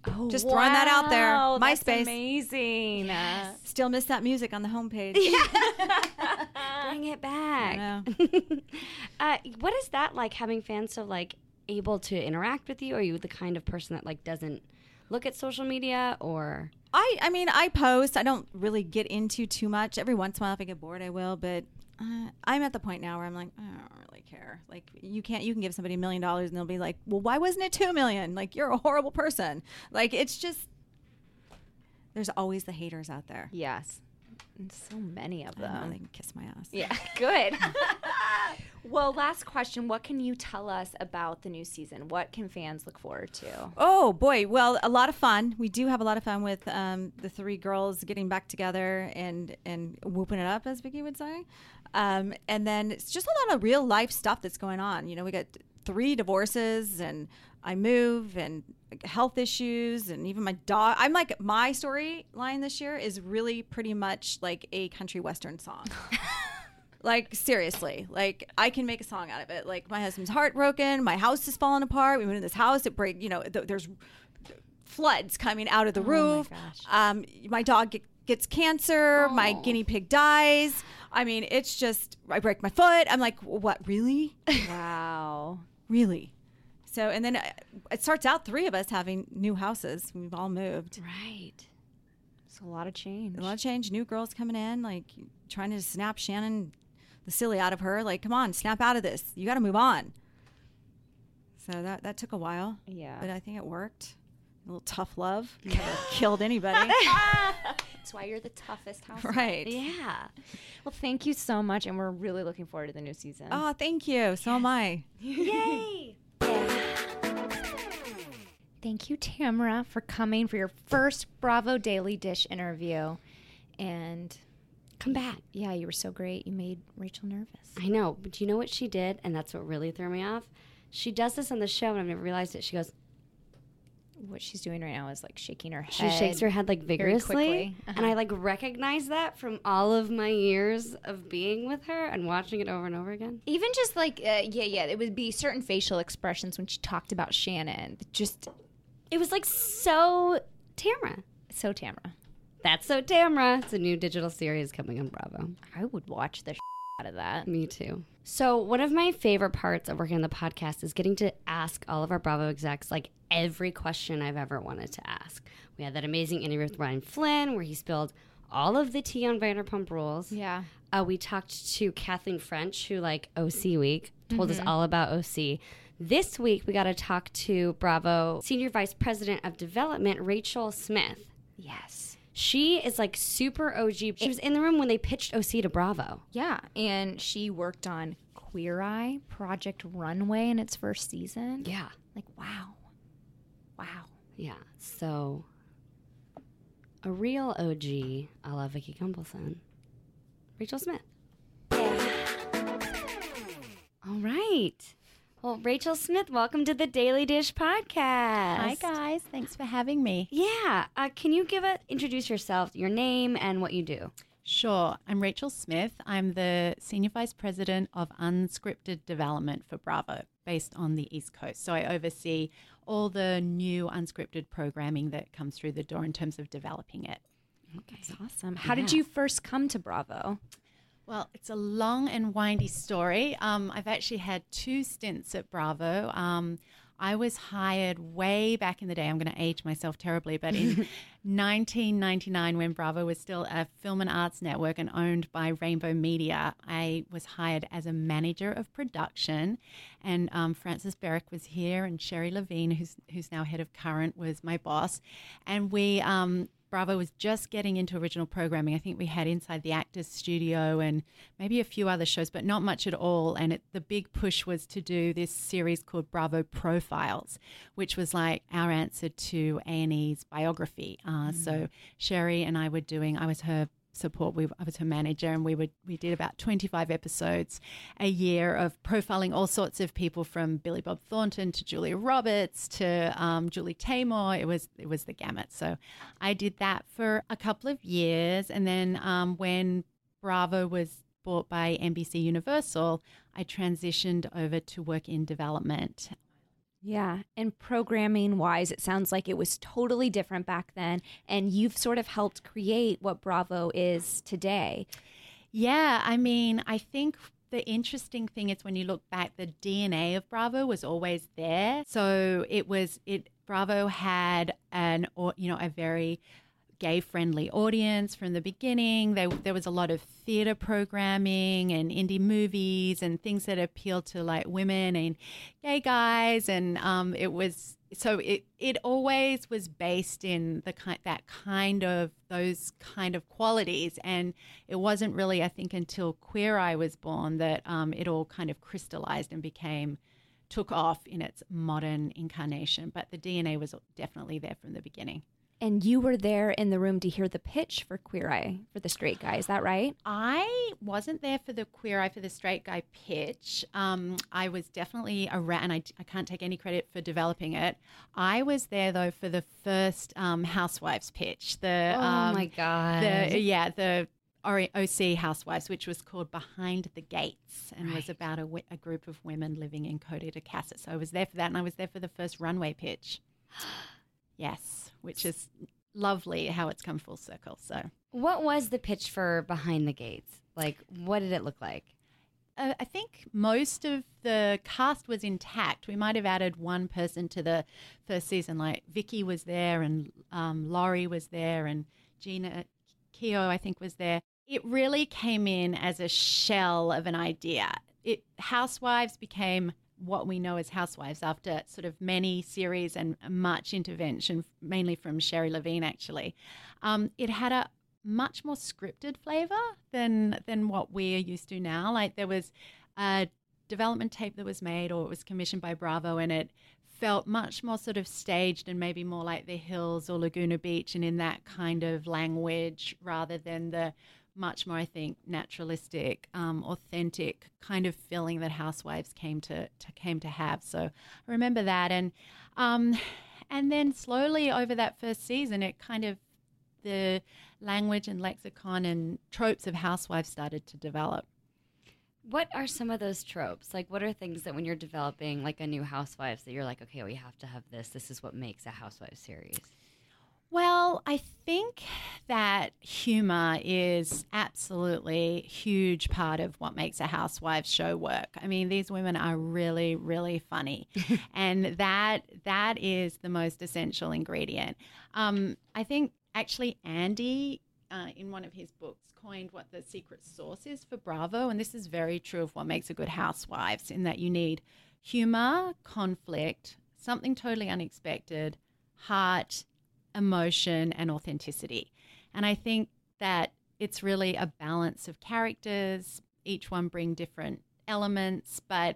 Oh, Just throwing that out there. wow, that's MySpace. amazing. Still miss that music on the homepage. Bring it back. I What is that like, having fans so like able to interact with you? Are you the kind of person that like doesn't look at social media, or? I mean, I post. I don't really get into too much. Every once in a while, if I get bored, I will. But I'm at the point now where I'm like, I don't really care. Like, you can give somebody $1 million and they'll be like, well, why wasn't it $2 million? Like, you're a horrible person. Like, it's just, there's always the haters out there. Yes. And so many of I know, them. they can kiss my ass. Yeah, good. Well, last question. What can you tell us about the new season? What can fans look forward to? Oh, boy. Well, a lot of fun. We do have a lot of fun with the three girls getting back together and whooping it up, as Vicky would say. And then it's just a lot of real life stuff that's going on. You know, we got 3 divorces, and I move, and health issues, and even my dog. I'm like, my storyline this year is really pretty much like a country western song. Like, seriously, like, I can make a song out of it. Like, my husband's heartbroken. My house is falling apart. We moved in this house. There's floods coming out of the roof. My dog gets cancer. My guinea pig dies. I mean, it's just, I break my foot. I'm like, what, really? Wow. Really? So, and then it starts out 3 of us having new houses. We've all moved. Right. So a lot of change. A lot of change. New girls coming in, like, trying to snap Shannon the silly out of her. Like, come on, snap out of this. You got to move on. So that took a while. Yeah. But I think it worked. A little tough love. Never killed anybody. That's why you're the toughest housewife. Right. Yeah. Well, thank you so much, and we're really looking forward to the new season. Oh, thank you. So am I. Yay! Thank you, Tamara, for coming for your first Bravo Daily Dish interview. And come back. Yeah, you were so great. You made Rachel nervous. I know, but you know what she did? And that's what really threw me off. She does this on the show, and I've never realized it. She goes, what she's doing right now is like shaking her head. She shakes her head like vigorously. Very quickly. And I like recognize that from all of my years of being with her and watching it over and over again. Even just like, it would be certain facial expressions when she talked about Shannon. It was like so Tamara. So Tamara. That's So Tamara. It's a new digital series coming on Bravo. I would watch the out of that. Me too. So one of my favorite parts of working on the podcast is getting to ask all of our Bravo execs like every question I've ever wanted to ask. We had that amazing interview with Ryan Flynn where he spilled all of the tea on Vanderpump Rules. Yeah. We talked to Kathleen French, who like OC Week told us all about OC. This week we got to talk to Bravo Senior Vice President of Development, Rachel Smith. Yes. She is like super OG. She was in the room when they pitched OC to Bravo. Yeah, and she worked on Queer Eye, Project Runway in its first season. Yeah. Like, wow. Yeah, so a real OG a la Vicky Gumbelson, Rachel Smith. All right. Well, Rachel Smith, welcome to the Daily Dish podcast. Hi, guys. Thanks for having me. Yeah. Can you introduce yourself, your name, and what you do? Sure. I'm Rachel Smith. I'm the Senior Vice President of Unscripted Development for Bravo, based on the East Coast. So I oversee all the new unscripted programming that comes through the door in terms of developing it. Okay. That's awesome. How did you first come to Bravo? Well, it's a long and windy story. I've actually had 2 stints at Bravo. I was hired way back in the day. I'm going to age myself terribly, but in 1999, when Bravo was still a film and arts network and owned by Rainbow Media, I was hired as a manager of production. And Frances Berwick was here, and Sherry Levine, who's now head of Current, was my boss. And Bravo was just getting into original programming. I think we had Inside the Actors Studio and maybe a few other shows, but not much at all. And the big push was to do this series called Bravo Profiles, which was like our answer to A&E's biography. So Sherry and I were I was her support. I was her manager, and we did about 25 episodes a year of profiling all sorts of people, from Billy Bob Thornton to Julia Roberts to Julie Taymor. It was the gamut. So I did that for a couple of years, and then when Bravo was bought by NBC Universal, I transitioned over to work in development. Yeah. And programming wise, it sounds like it was totally different back then. And you've sort of helped create what Bravo is today. Yeah. I mean, I think the interesting thing is when you look back, the DNA of Bravo was always there. So Bravo had a very gay-friendly audience from the beginning. There was a lot of theater programming and indie movies and things that appealed to like women and gay guys, and it always was based in those kind of qualities. And it wasn't really, I think, until Queer Eye was born that it all kind of crystallized and took off in its modern incarnation. But the DNA was definitely there from the beginning. And you were there in the room to hear the pitch for Queer Eye for the Straight Guy. Is that right? I wasn't there for the Queer Eye for the Straight Guy pitch. I was definitely around, and I can't take any credit for developing it. I was there, though, for the first Housewives pitch. My God. The OC Housewives, which was called Behind the Gates, and was about a group of women living in Coda de Casa. So I was there for that, and I was there for the first runway pitch. Yes, which is lovely how it's come full circle. So, what was the pitch for Behind the Gates? Like, what did it look like? I think most of the cast was intact. We might have added one person to the first season, like Vicky was there, and Laurie was there, and Gina Keogh, I think, was there. It really came in as a shell of an idea. Housewives became what we know as Housewives after sort of many series and much intervention, mainly from Sherry Levine, actually. It had a much more scripted flavor than what we're used to now. Like, there was a development tape that was made, or it was commissioned by Bravo, and it felt much more sort of staged and maybe more like The Hills or Laguna Beach, and in that kind of language, rather than the much more, I think, naturalistic, authentic kind of feeling that Housewives came to have. So I remember that, and then slowly over that first season, it kind of, the language and lexicon and tropes of Housewives started to develop. What are some of those tropes? Like, what are things that when you're developing like a new Housewives that you're like, okay, we have to have this. This is what makes a Housewives series. Well, I think that humor is absolutely a huge part of what makes a Housewives show work. I mean, these women are really, really funny, and that is the most essential ingredient. I think actually Andy, in one of his books, coined what the secret sauce is for Bravo, and this is very true of what makes a good Housewives, in that you need humor, conflict, something totally unexpected, heart, emotion, and authenticity. And I think that it's really a balance of characters. Each one bring different elements, but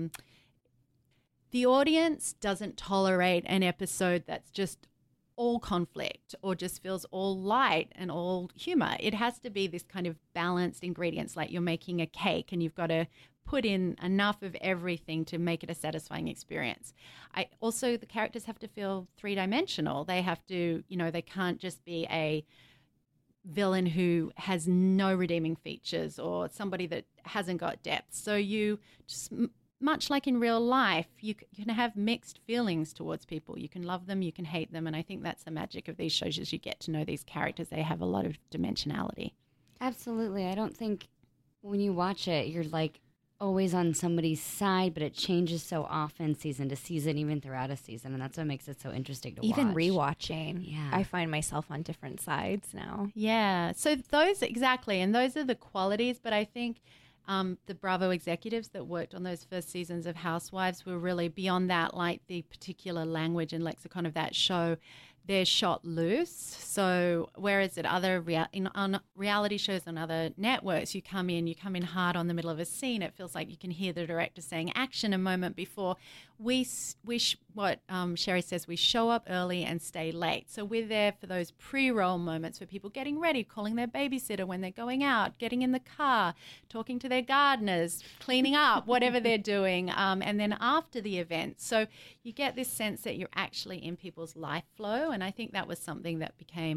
the audience doesn't tolerate an episode that's just all conflict or just feels all light and all humor. It has to be this kind of balanced ingredients, like you're making a cake and you've got to put in enough of everything to make it a satisfying experience. The characters have to feel three-dimensional. They have to, they can't just be a villain who has no redeeming features or somebody that hasn't got depth. So you just, much like in real life, you can have mixed feelings towards people. You can love them, you can hate them, and I think that's the magic of these shows, as you get to know these characters. They have a lot of dimensionality. Absolutely. I don't think when you watch it, you're like always on somebody's side, but it changes so often season to season, even throughout a season, and that's what makes it so interesting to watch. Even rewatching, yeah, I find myself on different sides now. Yeah, so those exactly, and those are the qualities. But I think the Bravo executives that worked on those first seasons of Housewives were really beyond that, like the particular language and lexicon of that show. They're shot loose. So whereas at other on reality shows on other networks, you come in hard on the middle of a scene. It feels like you can hear the director saying action a moment before. What Sherry says, we show up early and stay late. So we're there for those pre-roll moments for people getting ready, calling their babysitter when they're going out, getting in the car, talking to their gardeners, cleaning up, whatever they're doing, and then after the event. So you get this sense that you're actually in people's life flow. And I think that was something that became,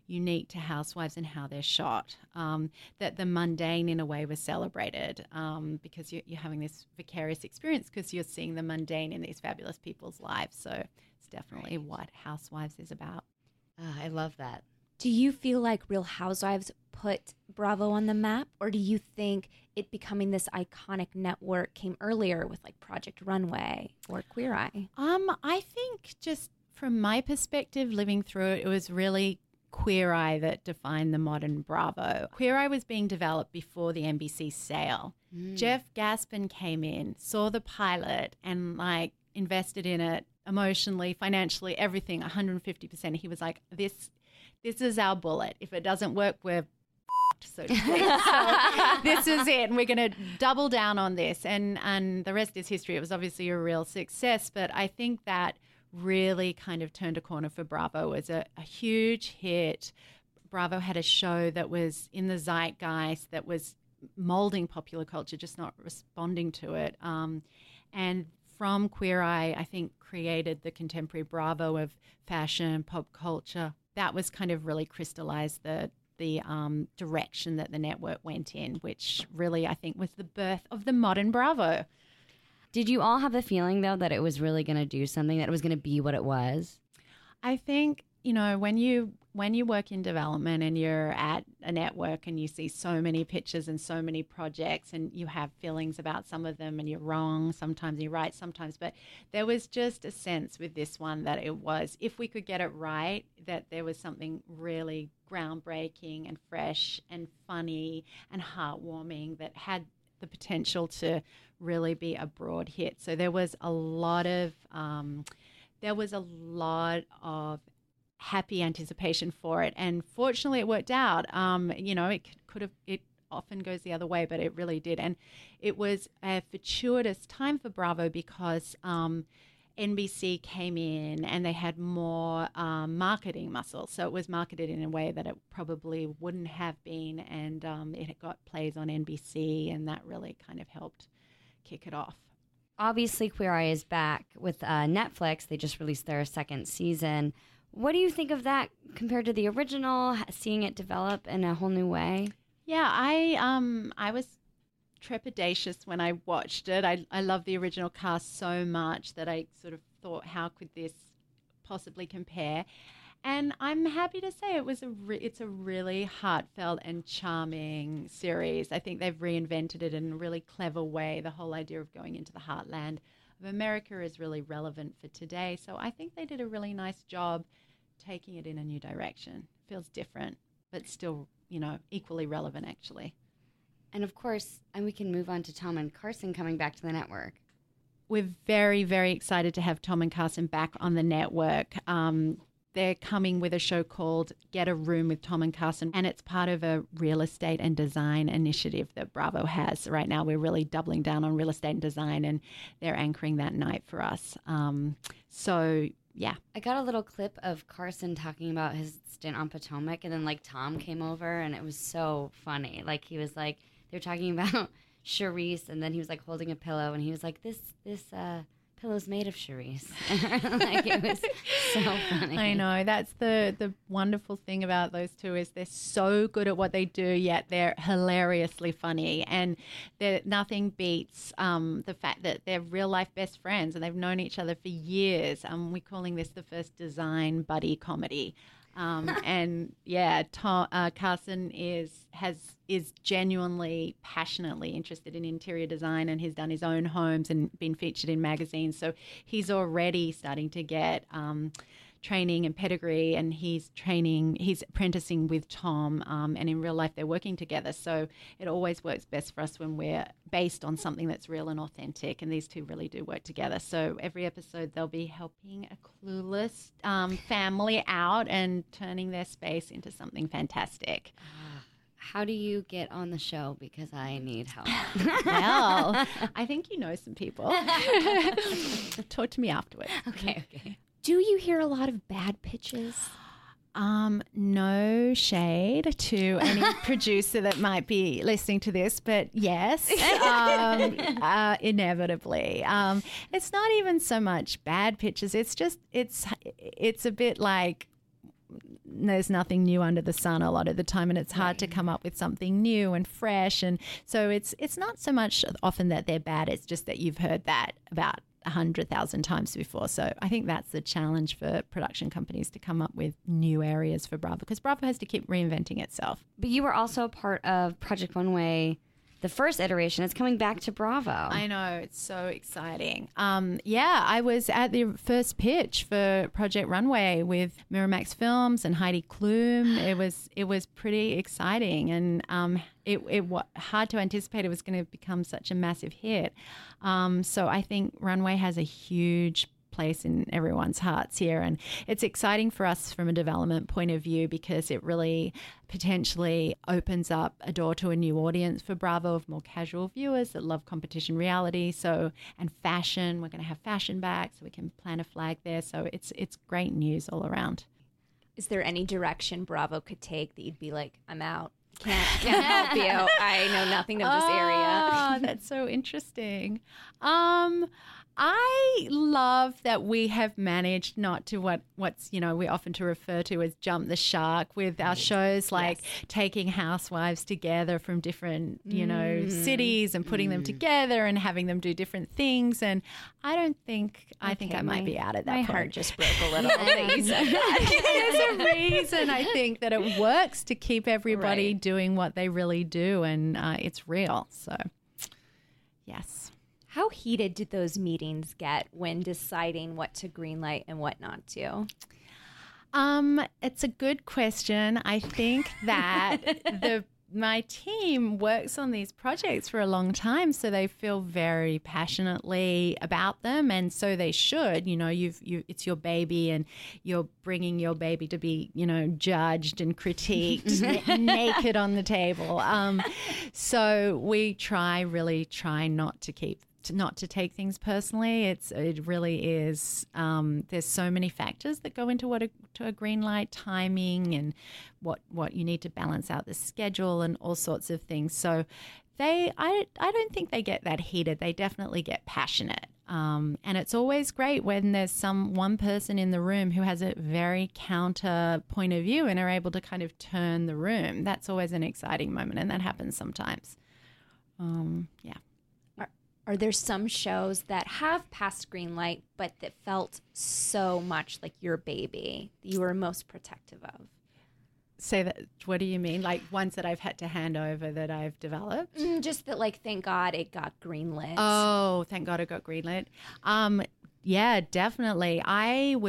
unique to Housewives and how they're shot, that the mundane in a way was celebrated, because you're having this vicarious experience because you're seeing the mundane in these fabulous people's lives. So it's definitely what Housewives is about. I love that. Do you feel like Real Housewives put Bravo on the map, or do you think it becoming this iconic network came earlier with like Project Runway or Queer Eye? I think just from my perspective, living through it, it was really Queer Eye that defined the modern Bravo. Queer Eye was being developed before the NBC sale. Jeff Gaspin came in, saw the pilot, and like invested in it emotionally, financially, everything, 150%. He was like, this is our bullet. If it doesn't work, we're so to speak. So this is it, and we're going to double down on this. And the rest is history. It was obviously a real success, but I think that really kind of turned a corner for Bravo. It was a huge hit. Bravo had a show that was in the zeitgeist, that was molding popular culture, just not responding to it. And from Queer Eye, I think created the contemporary Bravo of fashion, pop culture. That was kind of really crystallized the direction that the network went in, which really I think was the birth of the modern Bravo. Did you all have the feeling, though, that it was really going to do something, that it was going to be what it was? I think, you know, when you work in development and you're at a network and you see so many pictures and so many projects and you have feelings about some of them and you're wrong sometimes, you're right sometimes, but there was just a sense with this one that it was, if we could get it right, that there was something really groundbreaking and fresh and funny and heartwarming that had the potential to really be a broad hit. So there was a lot of happy anticipation for it, and fortunately it worked out. You know, it often goes the other way, but it really did, and it was a fortuitous time for Bravo because NBC came in and they had more marketing muscle, so it was marketed in a way that it probably wouldn't have been, and it got plays on NBC, and that really kind of helped kick it off. Obviously, Queer Eye is back with Netflix. They just released their second season. What do you think of that compared to the original, seeing it develop in a whole new way? Yeah, I was trepidatious when I watched it. I love the original cast so much that I sort of thought, how could this possibly compare? And I'm happy to say it's a really heartfelt and charming series. I think they've reinvented it in a really clever way. The whole idea of going into the heartland of America is really relevant for today. So I think they did a really nice job taking it in a new direction. Feels different, but still, you know, equally relevant actually. And of course, and we can move on to Tom and Carson coming back to the network. We're very, very excited to have Tom and Carson back on the network. They're coming with a show called Get a Room with Tom and Carson, and it's part of a real estate and design initiative that Bravo has. Right now, we're really doubling down on real estate and design, and they're anchoring that night for us. So, yeah. I got a little clip of Carson talking about his stint on Potomac, and then, like, Tom came over, and it was so funny. Like, he was like, they were talking about Charisse, and then he was, like, holding a pillow, and he was like, this pillow's made of Charisse. Like, it was so funny. I know. That's the wonderful thing about those two is they're so good at what they do, yet they're hilariously funny. And nothing beats the fact that they're real-life best friends and they've known each other for years. We're calling this the first design buddy comedy. And yeah, Carson is genuinely, passionately interested in interior design, and he's done his own homes and been featured in magazines. So he's already starting to get training and pedigree, and he's apprenticing with Tom, and in real life they're working together. So it always works best for us when we're based on something that's real and authentic, and these two really do work together. So every episode they'll be helping a clueless family out and turning their space into something fantastic. How do you get on the show? Because I need help. Well, I think you know some people. Talk to me afterwards. Okay. Do you hear a lot of bad pitches? No shade to any producer that might be listening to this, but yes, inevitably. It's not even so much bad pitches. It's just, it's a bit like, there's nothing new under the sun a lot of the time, and it's hard to come up with something new and fresh. And so it's not so much often that they're bad, it's just that you've heard that about 100,000 times before. So I think that's the challenge for production companies, to come up with new areas for Bravo, because Bravo has to keep reinventing itself. But you were also a part of Project Runway, the first iteration. It's coming back to Bravo. I know, it's so exciting. I was at the first pitch for Project Runway with Miramax Films and Heidi Klum. It was pretty exciting, and it was hard to anticipate it was going to become such a massive hit. So I think Runway has a huge place in everyone's hearts here, and it's exciting for us from a development point of view, because it really potentially opens up a door to a new audience for Bravo of more casual viewers that love competition reality. So, and fashion, we're going to have fashion back, so we can plant a flag there. So it's great news all around. Is there any direction Bravo could take that you'd be like, I'm out? Can't help you. I know nothing of this area. That's so interesting. I love that we have managed not to what's we often to refer to as jump the shark with our shows, like taking housewives together from different cities and putting them together and having them do different things. And I think I might be out at that point. My heart just broke a little. There's a reason I think that it works to keep everybody doing what they really do, and it's real. So yes. How heated did those meetings get when deciding what to greenlight and what not to? It's a good question. I think that my team works on these projects for a long time, so they feel very passionately about them, and so they should. It's your baby, and you're bringing your baby to be, judged and critiqued naked on the table. So we really try not to take things personally. It really is. There's so many factors that go into a green light, timing, and what you need to balance out the schedule and all sorts of things. So I don't think they get that heated. They definitely get passionate. And it's always great when there's one person in the room who has a very counter point of view and are able to kind of turn the room. That's always an exciting moment, and that happens sometimes. Are there some shows that have passed green light, but that felt so much like your baby that you were most protective of? Say that. What do you mean? Like ones that I've had to hand over that I've developed? Just that, like, thank God it got greenlit. Oh, thank God it got greenlit. Yeah, definitely. I've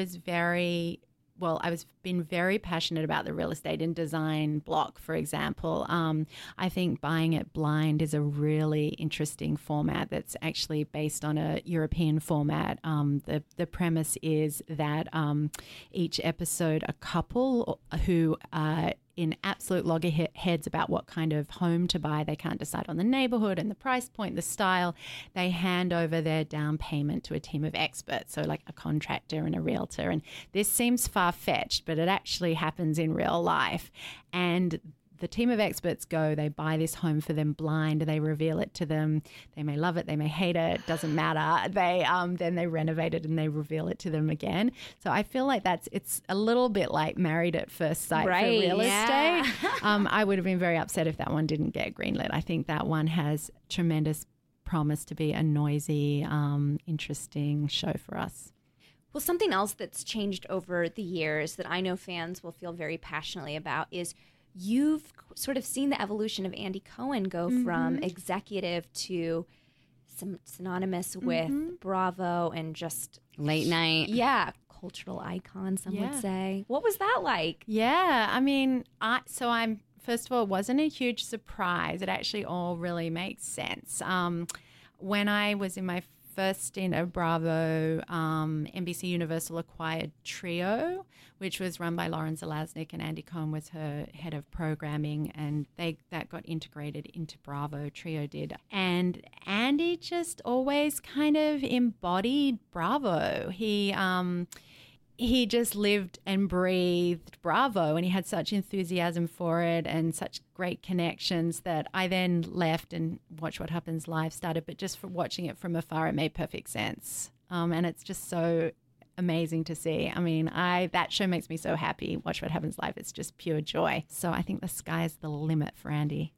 been very passionate about the real estate and design block, for example. I think Buying It Blind is a really interesting format that's actually based on a European format. The premise is that each episode, a couple who are in absolute loggerheads about what kind of home to buy. They can't decide on the neighborhood and the price point, the style. They hand over their down payment to a team of experts, so like a contractor and a realtor. And this seems far-fetched, but it actually happens in real life. And the team of experts they buy this home for them blind, they reveal it to them. They may love it, they may hate it, doesn't matter. Then they renovate it and they reveal it to them again. So I feel like it's a little bit like Married at First Sight for real estate. I would have been very upset if that one didn't get greenlit. I think that one has tremendous promise to be a noisy, interesting show for us. Well, something else that's changed over the years that I know fans will feel very passionately about is you've sort of seen the evolution of Andy Cohen go from executive to synonymous with Bravo and just late night. Yeah, cultural icon, some would say. What was that like? Yeah, I mean, I'm first of all, it wasn't a huge surprise. It actually all really makes sense. When I was in my first stint at Bravo, NBC Universal acquired Trio, which was run by Lauren Zalaznick, and Andy Cohen was her head of programming, and that got integrated into Bravo. Trio did. And Andy just always kind of embodied Bravo. He just lived and breathed Bravo, and he had such enthusiasm for it and such great connections that I then left and Watch What Happens Live started. But just for watching it from afar, it made perfect sense. And it's just so amazing to see. I mean, that show makes me so happy. Watch What Happens Live. It's just pure joy. So I think the sky's the limit for Andy.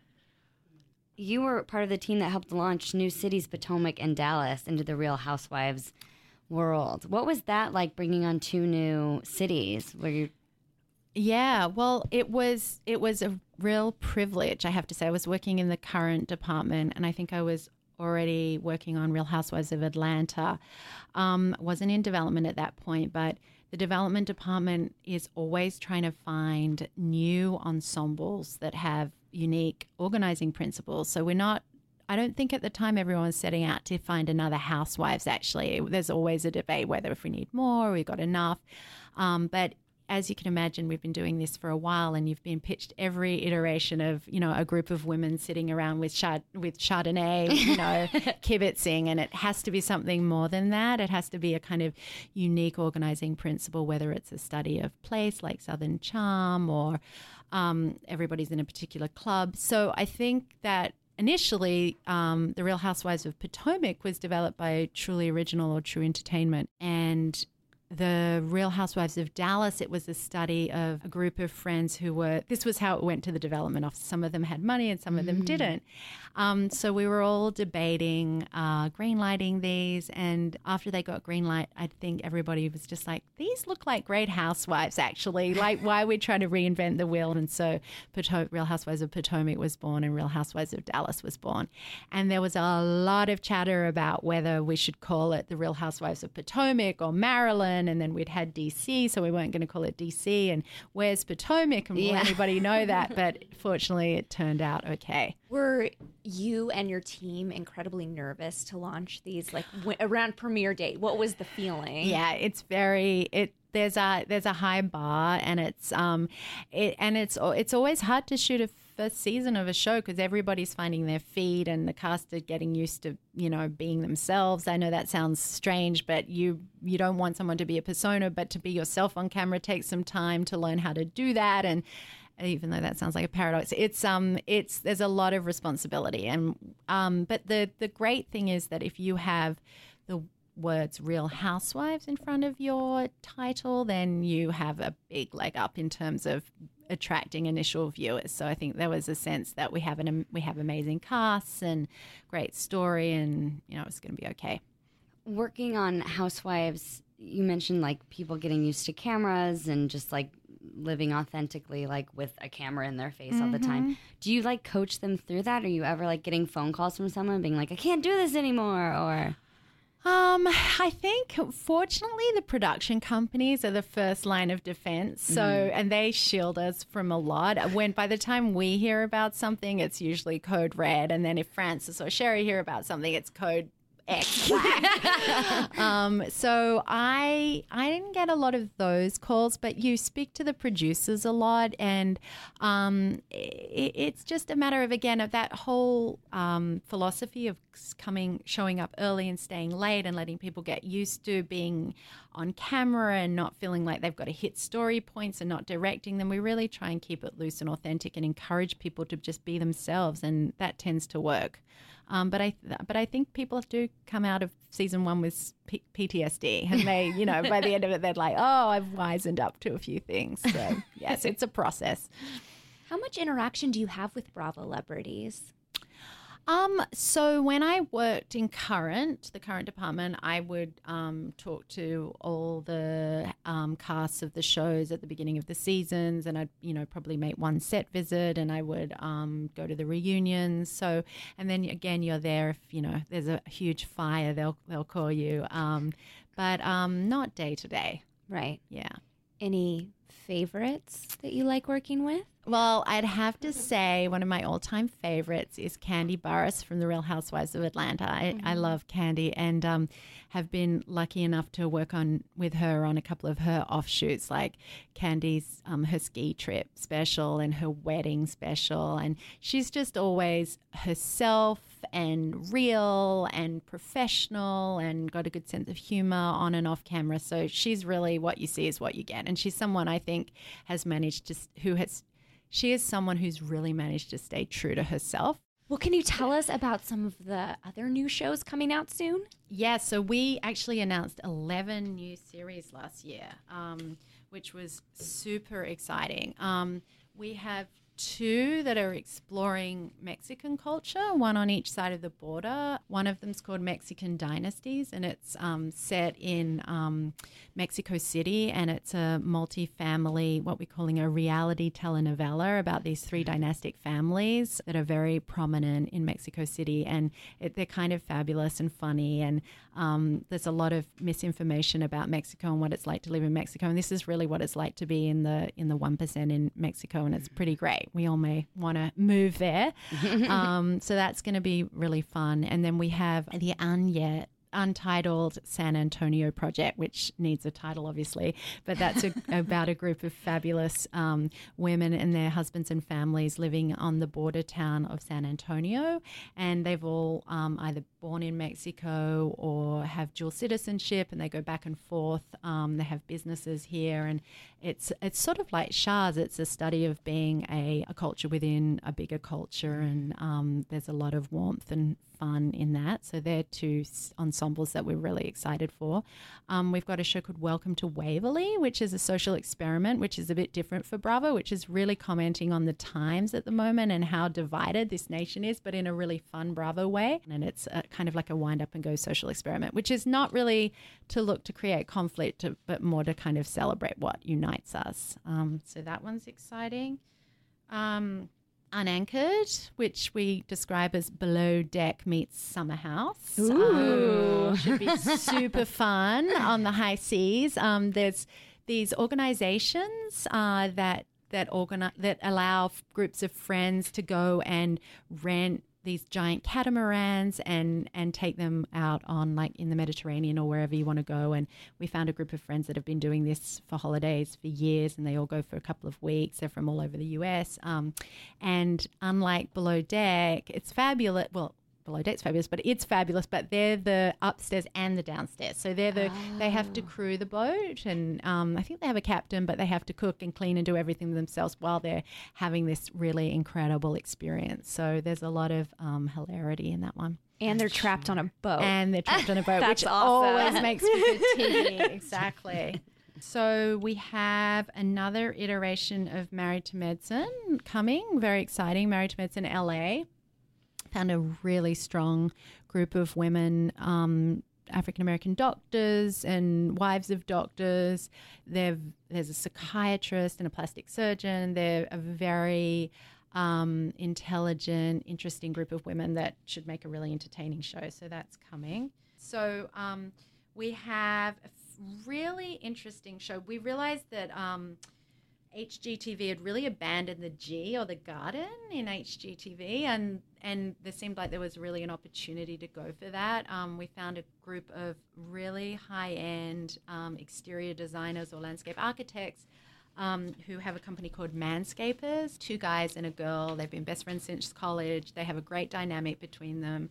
You were part of the team that helped launch new cities, Potomac and Dallas, into the Real Housewives world. What was that like, bringing on 2 new cities? Yeah, well, it was a real privilege, I have to say. I was working in the current department, and I think I was already working on Real Housewives of Atlanta. Wasn't in development at that point, but the development department is always trying to find new ensembles that have unique organizing principles. So I don't think at the time everyone was setting out to find another Housewives, actually. There's always a debate whether if we need more or we got enough. But as you can imagine, we've been doing this for a while, and you've been pitched every iteration of, a group of women sitting around with Chardonnay, kibitzing, and it has to be something more than that. It has to be a kind of unique organizing principle, whether it's a study of place like Southern Charm or everybody's in a particular club. So I think that initially, The Real Housewives of Potomac was developed by Truly Original or True Entertainment, and The Real Housewives of Dallas, it was a study of a group of friends this was how it went to the development office. Some of them had money and some of them didn't. So we were all debating greenlighting these, and after they got greenlight, I think everybody was just like, these look like great housewives, actually. Like, why are we trying to reinvent the wheel? And so Real Housewives of Potomac was born and Real Housewives of Dallas was born. And there was a lot of chatter about whether we should call it The Real Housewives of Potomac or Maryland, and then we'd had DC, so we weren't going to call it DC, and where's Potomac, and will anybody know that? But fortunately, it turned out okay. Were you and your team incredibly nervous to launch these, like around premiere date? What was the feeling? Yeah, it's very there's a high bar, and it's always hard to shoot a first season of a show because everybody's finding their feet and the cast are getting used to being themselves. I know that sounds strange, but you don't want someone to be a persona, but to be yourself on camera takes some time to learn how to do that. And even though that sounds like a paradox, there's a lot of responsibility. And but the great thing is that if you have the words Real Housewives in front of your title, then you have a big leg up in terms of attracting initial viewers. So I think there was a sense that we have amazing casts and great story, and it's going to be okay. Working on Housewives, you mentioned like people getting used to cameras and just like living authentically, like with a camera in their face all the time. Do you like coach them through that? Are you ever like getting phone calls from someone being like, I can't do this anymore? Or I think, fortunately, the production companies are the first line of defense. So, and they shield us from a lot. By the time we hear about something, it's usually code red. And then if Francis or Sherry hear about something, it's code X. So I didn't get a lot of those calls, but you speak to the producers a lot, and it's just a matter of, again, of that whole philosophy of showing up early and staying late and letting people get used to being on camera and not feeling like they've got to hit story points and not directing them. We really try and keep it loose and authentic and encourage people to just be themselves, and that tends to work. But I think people do come out of season 1 with PTSD, and they, by the end of it, they're like, oh, I've wisened up to a few things. So yes, it's a process. How much interaction do you have with Bravo celebrities? So when I worked in the current department, I would talk to all the casts of the shows at the beginning of the seasons, and I'd probably make one set visit, and I would go to the reunions. So, and then again, you're there if there's a huge fire, they'll call you, but not day to day. Right. Yeah. Any favorites that you like working with? Well, I'd have to say one of my all-time favorites is Candy Burris from The Real Housewives of Atlanta. I love Candy, and have been lucky enough to work with her on a couple of her offshoots, like Candy's her ski trip special and her wedding special. And she's just always herself and real and professional and got a good sense of humor on and off camera. So she's really, what you see is what you get. And she's someone I think she is someone who's really managed to stay true to herself. Well, can you tell us about some of the other new shows coming out soon? Yeah, so we actually announced 11 new series last year, which was super exciting. We have 2 that are exploring Mexican culture, one on each side of the border. One of them's called Mexican Dynasties, and it's set in Mexico City, and it's a multi-family, what we're calling a reality telenovela about these 3 dynastic families that are very prominent in Mexico City, and they're kind of fabulous and funny, and there's a lot of misinformation about Mexico and what it's like to live in Mexico, and this is really what it's like to be in the 1% in Mexico, and it's pretty great. We all may want to move there. So that's going to be really fun. And then we have the Untitled San Antonio Project, which needs a title, obviously, but that's about a group of fabulous women and their husbands and families living on the border town of San Antonio, and they've all either born in Mexico or have dual citizenship, and they go back and forth. They have businesses here, and it's sort of like Shahs. It's a study of being a culture within a bigger culture, and there's a lot of warmth and fun in that. So they're 2 ensembles that we're really excited for. We've got a show called Welcome to Waverly, which is a social experiment, which is a bit different for Bravo, which is really commenting on the times at the moment and how divided this nation is, but in a really fun Bravo way. And it's kind of like a wind up and go social experiment, which is not really to look to create conflict, but more to kind of celebrate what unites us. So that one's exciting. Unanchored, which we describe as Below Deck meets Summer House. Should be super fun on the high seas. There's these organizations that allow groups of friends to go and rent these giant catamarans and take them out on, like, in the Mediterranean or wherever you want to go. And we found a group of friends that have been doing this for holidays for years, and they all go for a couple of weeks. They're from all over the US. And unlike Below Deck, it's fabulous. Well, Below Deck's fabulous, but it's fabulous, but they're the upstairs and the downstairs. So they have to crew the boat, and I think they have a captain, but they have to cook and clean and do everything themselves while they're having this really incredible experience. So there's a lot of hilarity in that one. And they're trapped on a boat. Which awesome. Always makes for good TV. Exactly. So we have another iteration of Married to Medicine coming. Very exciting. Married to Medicine LA. Found a really strong group of women, African-American doctors and wives of doctors. There's a psychiatrist and a plastic surgeon. They're a very intelligent, interesting group of women that should make a really entertaining show. So that's coming. So we have a really interesting show. We realized that HGTV had really abandoned the G, or the garden, in HGTV, and there seemed like there was really an opportunity to go for that. We found a group of really high-end exterior designers or landscape architects who have a company called Manscapers, 2 guys and a girl. They've been best friends since college. They have a great dynamic between them,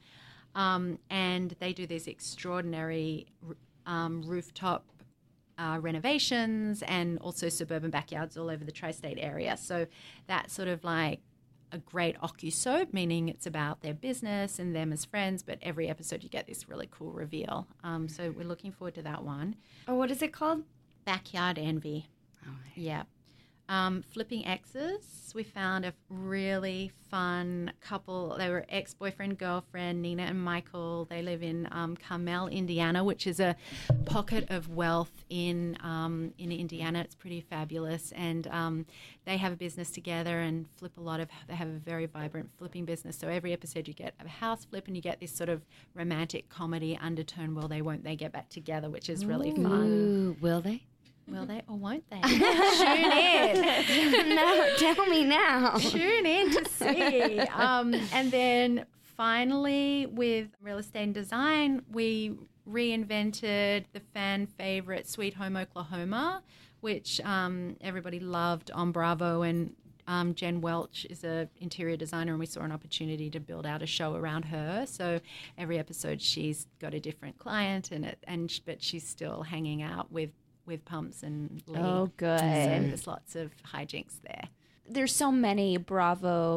and they do these extraordinary rooftop renovations and also suburban backyards all over the tri-state area. So that's sort of like a great ocu-soap, meaning it's about their business and them as friends, but every episode you get this really cool reveal. So we're looking forward to that one. Oh, what is it called? Backyard Envy. Oh, yeah. Flipping Exes, we found a really fun couple. They were ex-boyfriend, girlfriend, Nina and Michael. They live in Carmel, Indiana, which is a pocket of wealth in Indiana. It's pretty fabulous. And they have a business together and they have a very vibrant flipping business. So every episode you get a house flip and you get this sort of romantic comedy undertone. Will they, won't they get back together, which is really fun. Will they? Will they or won't they? Tune in. No, tell me now. Tune in to see. And then finally, with Real Estate and Design, we reinvented the fan favorite Sweet Home Oklahoma, which everybody loved on Bravo. And Jen Welch is an interior designer, and we saw an opportunity to build out a show around her. So every episode, she's got a different client, but she's still hanging out with Pumps and Lee. Oh, good. So there's lots of hijinks there. There's so many Bravo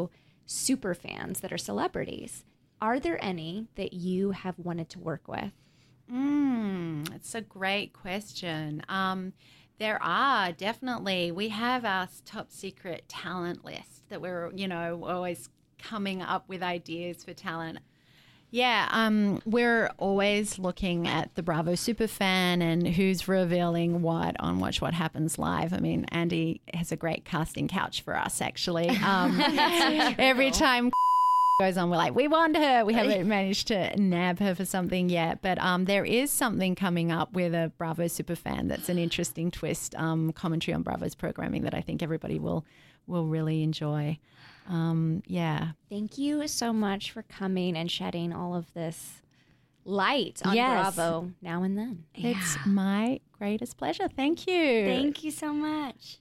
super fans that are celebrities. Are there any that you have wanted to work with? That's a great question. There are definitely. We have our top secret talent list that we're, always coming up with ideas for talent. Yeah, we're always looking at the Bravo Superfan and who's revealing what on Watch What Happens Live. I mean, Andy has a great casting couch for us, actually. Every time goes on, we're like, we want her. We haven't managed to nab her for something yet, but there is something coming up with a Bravo Superfan that's an interesting twist, commentary on Bravo's programming that I think everybody will really enjoy. Yeah. Thank you so much for coming and shedding all of this light on Bravo now and then. It's my greatest pleasure. Thank you. Thank you so much.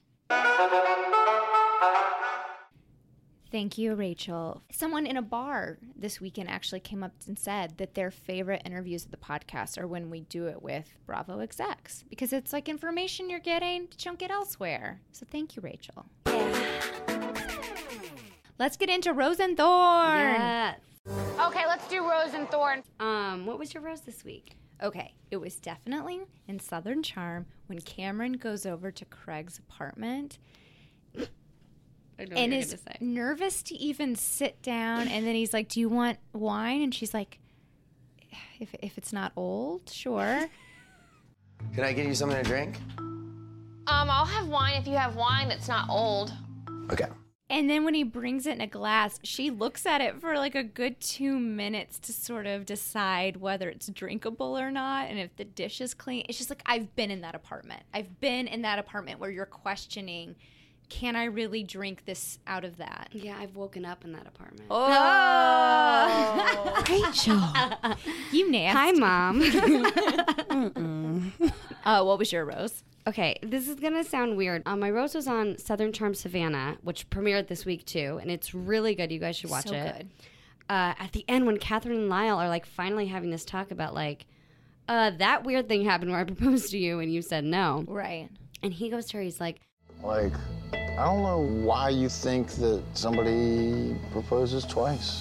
Thank you, Rachel. Someone in a bar this weekend actually came up and said that their favorite interviews of the podcast are when we do it with Bravo execs, because it's like information you're getting that you don't get elsewhere. So thank you, Rachel. Let's get into Rose and Thorn. Yes. Okay, let's do Rose and Thorn. What was your rose this week? Okay, it was definitely in Southern Charm when Cameron goes over to Craig's apartment and is nervous to even sit down, and then he's like, do you want wine? And she's like, if it's not old, sure. Can I get you something to drink? I'll have wine if you have wine that's not old. Okay. And then when he brings it in a glass, she looks at it for like a good 2 minutes to sort of decide whether it's drinkable or not and if the dish is clean. It's just like, I've been in that apartment. I've been in that apartment where you're questioning, can I really drink this out of that? Yeah, I've woken up in that apartment. Oh, Rachel. You nasty. Hi, Mom. What was your rose? Okay, this is going to sound weird. My rose was on Southern Charm Savannah, which premiered this week too, and it's really good. You guys should watch it. Good. At the end, when Catherine and Lyle are like finally having this talk about like, that weird thing happened where I proposed to you and you said no. Right. And he goes to her, he's like, I don't know why you think that somebody proposes twice.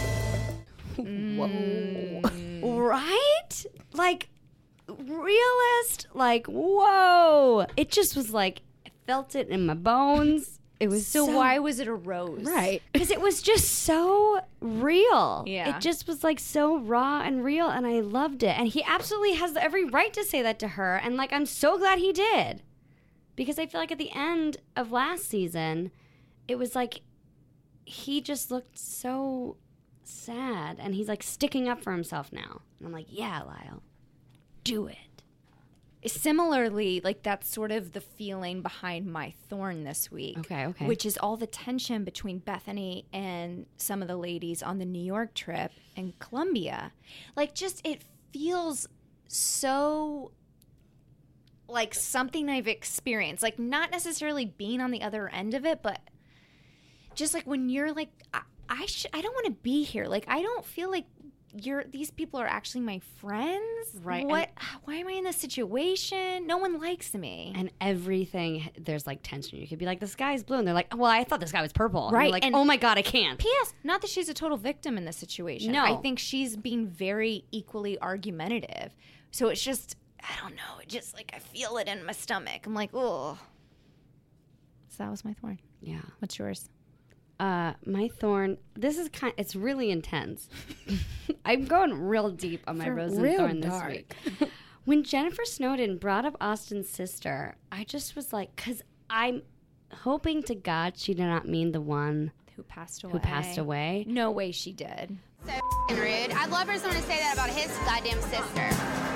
Whoa. Right? Like, realist, like, whoa. It just was like, I felt it in my bones. It was so why was it a rose? Right. Because it was just so real. Yeah. It just was like so raw and real, and I loved it. And he absolutely has every right to say that to her. And like, I'm so glad he did. Because I feel like at the end of last season, it was like he just looked so sad. And he's like sticking up for himself now. And I'm like, yeah, Lyle, do it. Similarly, like that's sort of the feeling behind my thorn this week. Okay. Which is all the tension between Bethany and some of the ladies on the New York trip and Columbia. Like just it feels so like something I've experienced. Like not necessarily being on the other end of it, but just like when you're like, I don't want to be here. Like I don't feel like these people are actually my friends. Right. Why am I in this situation? No one likes me. And everything, there's like tension. You could be like, the sky's blue. And they're like, well, I thought the sky was purple. Right. And you're like, and oh my God, I can't. P.S. Not that she's a total victim in this situation. No. I think she's being very equally argumentative. So it's just, I don't know. It just like, I feel it in my stomach. I'm like, oh. So that was my thorn. Yeah. What's yours? My thorn, this is it's really intense. I'm going real deep on my rose and thorn this week. When Jennifer Snowden brought up Austin's sister, I just was like, because I'm hoping to God she did not mean the one who passed away. No way she did. So rude. I'd love for someone to say that about his goddamn sister.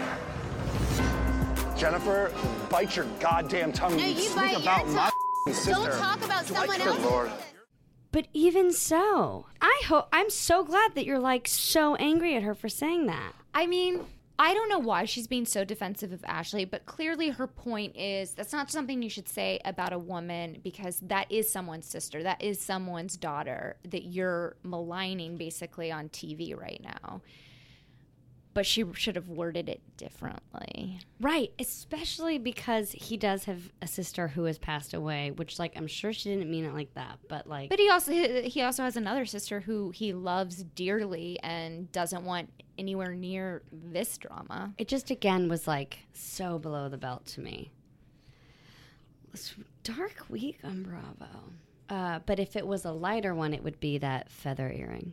Jennifer, bite your goddamn tongue. No, when you speak bite about your my tongue. sister. Don't talk about someone else. Lord. But even so, I'm so glad that you're like so angry at her for saying that. I mean, I don't know why she's being so defensive of Ashley, but clearly her point is that's not something you should say about a woman because that is someone's sister. That is someone's daughter that you're maligning basically on TV right now. but she should have worded it differently. Right, especially because he does have a sister who has passed away, which, like, I'm sure she didn't mean it like that, but, like... But he also has another sister who he loves dearly and doesn't want anywhere near this drama. It just, again, was, like, so below the belt to me. It's a dark week on Bravo. But if it was a lighter one, it would be that feather earring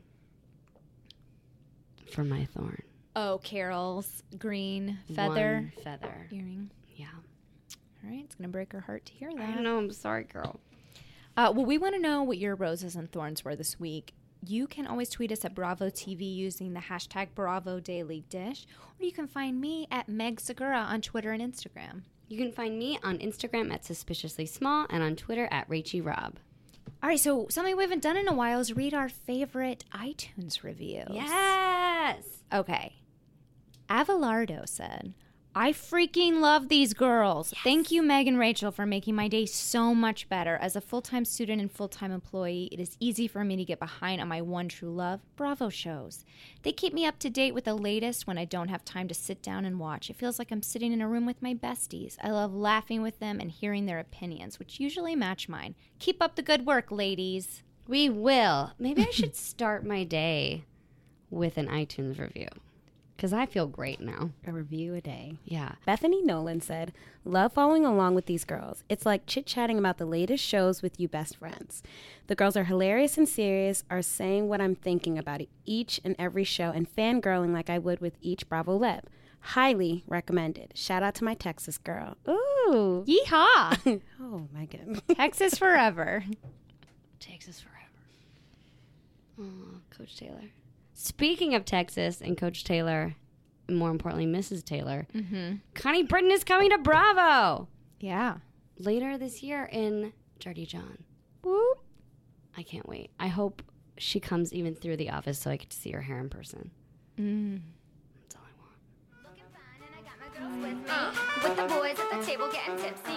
for my thorn. Oh, Carol's green feather. One feather. Earring. Yeah. All right. It's going to break her heart to hear that. I know. I'm sorry, girl. Well, we want to know what your roses and thorns were this week. You can always tweet us at Bravo TV using the hashtag Bravo Daily Dish, or you can find me at Meg Segura on Twitter and Instagram. You can find me on Instagram at Suspiciously Small and on Twitter at Rachie Rob. All right, so something we haven't done in a while is read our favorite iTunes reviews. Yes! Okay. Avalardo said, I freaking love these girls. Yes. Thank you, Meg and Rachel, for making my day so much better. As a full-time student and full-time employee, it is easy for me to get behind on my one true love, Bravo shows. They keep me up to date with the latest when I don't have time to sit down and watch. It feels like I'm sitting in a room with my besties. I love laughing with them and hearing their opinions, which usually match mine. Keep up the good work, ladies. We will. Maybe I should start my day with an iTunes review. Because I feel great now. A review a day. Yeah. Bethany Nolan said, love following along with these girls. It's like chit-chatting about the latest shows with you best friends. The girls are hilarious and serious, are saying what I'm thinking about each and every show, and fangirling like I would with each Bravo Leb. Highly recommended. Shout out to my Texas girl. Ooh. Yeehaw. Oh, my goodness. Texas forever. Texas forever. Oh, Coach Taylor. Speaking of Texas and Coach Taylor, and more importantly, Mrs. Taylor, Connie Britton is coming to Bravo. Yeah. Later this year in Dirty John. Whoop. I can't wait. I hope she comes even through the office so I get to see her hair in person. That's all I want. Looking fine and I got my girls with me. With the boys at the table getting tipsy.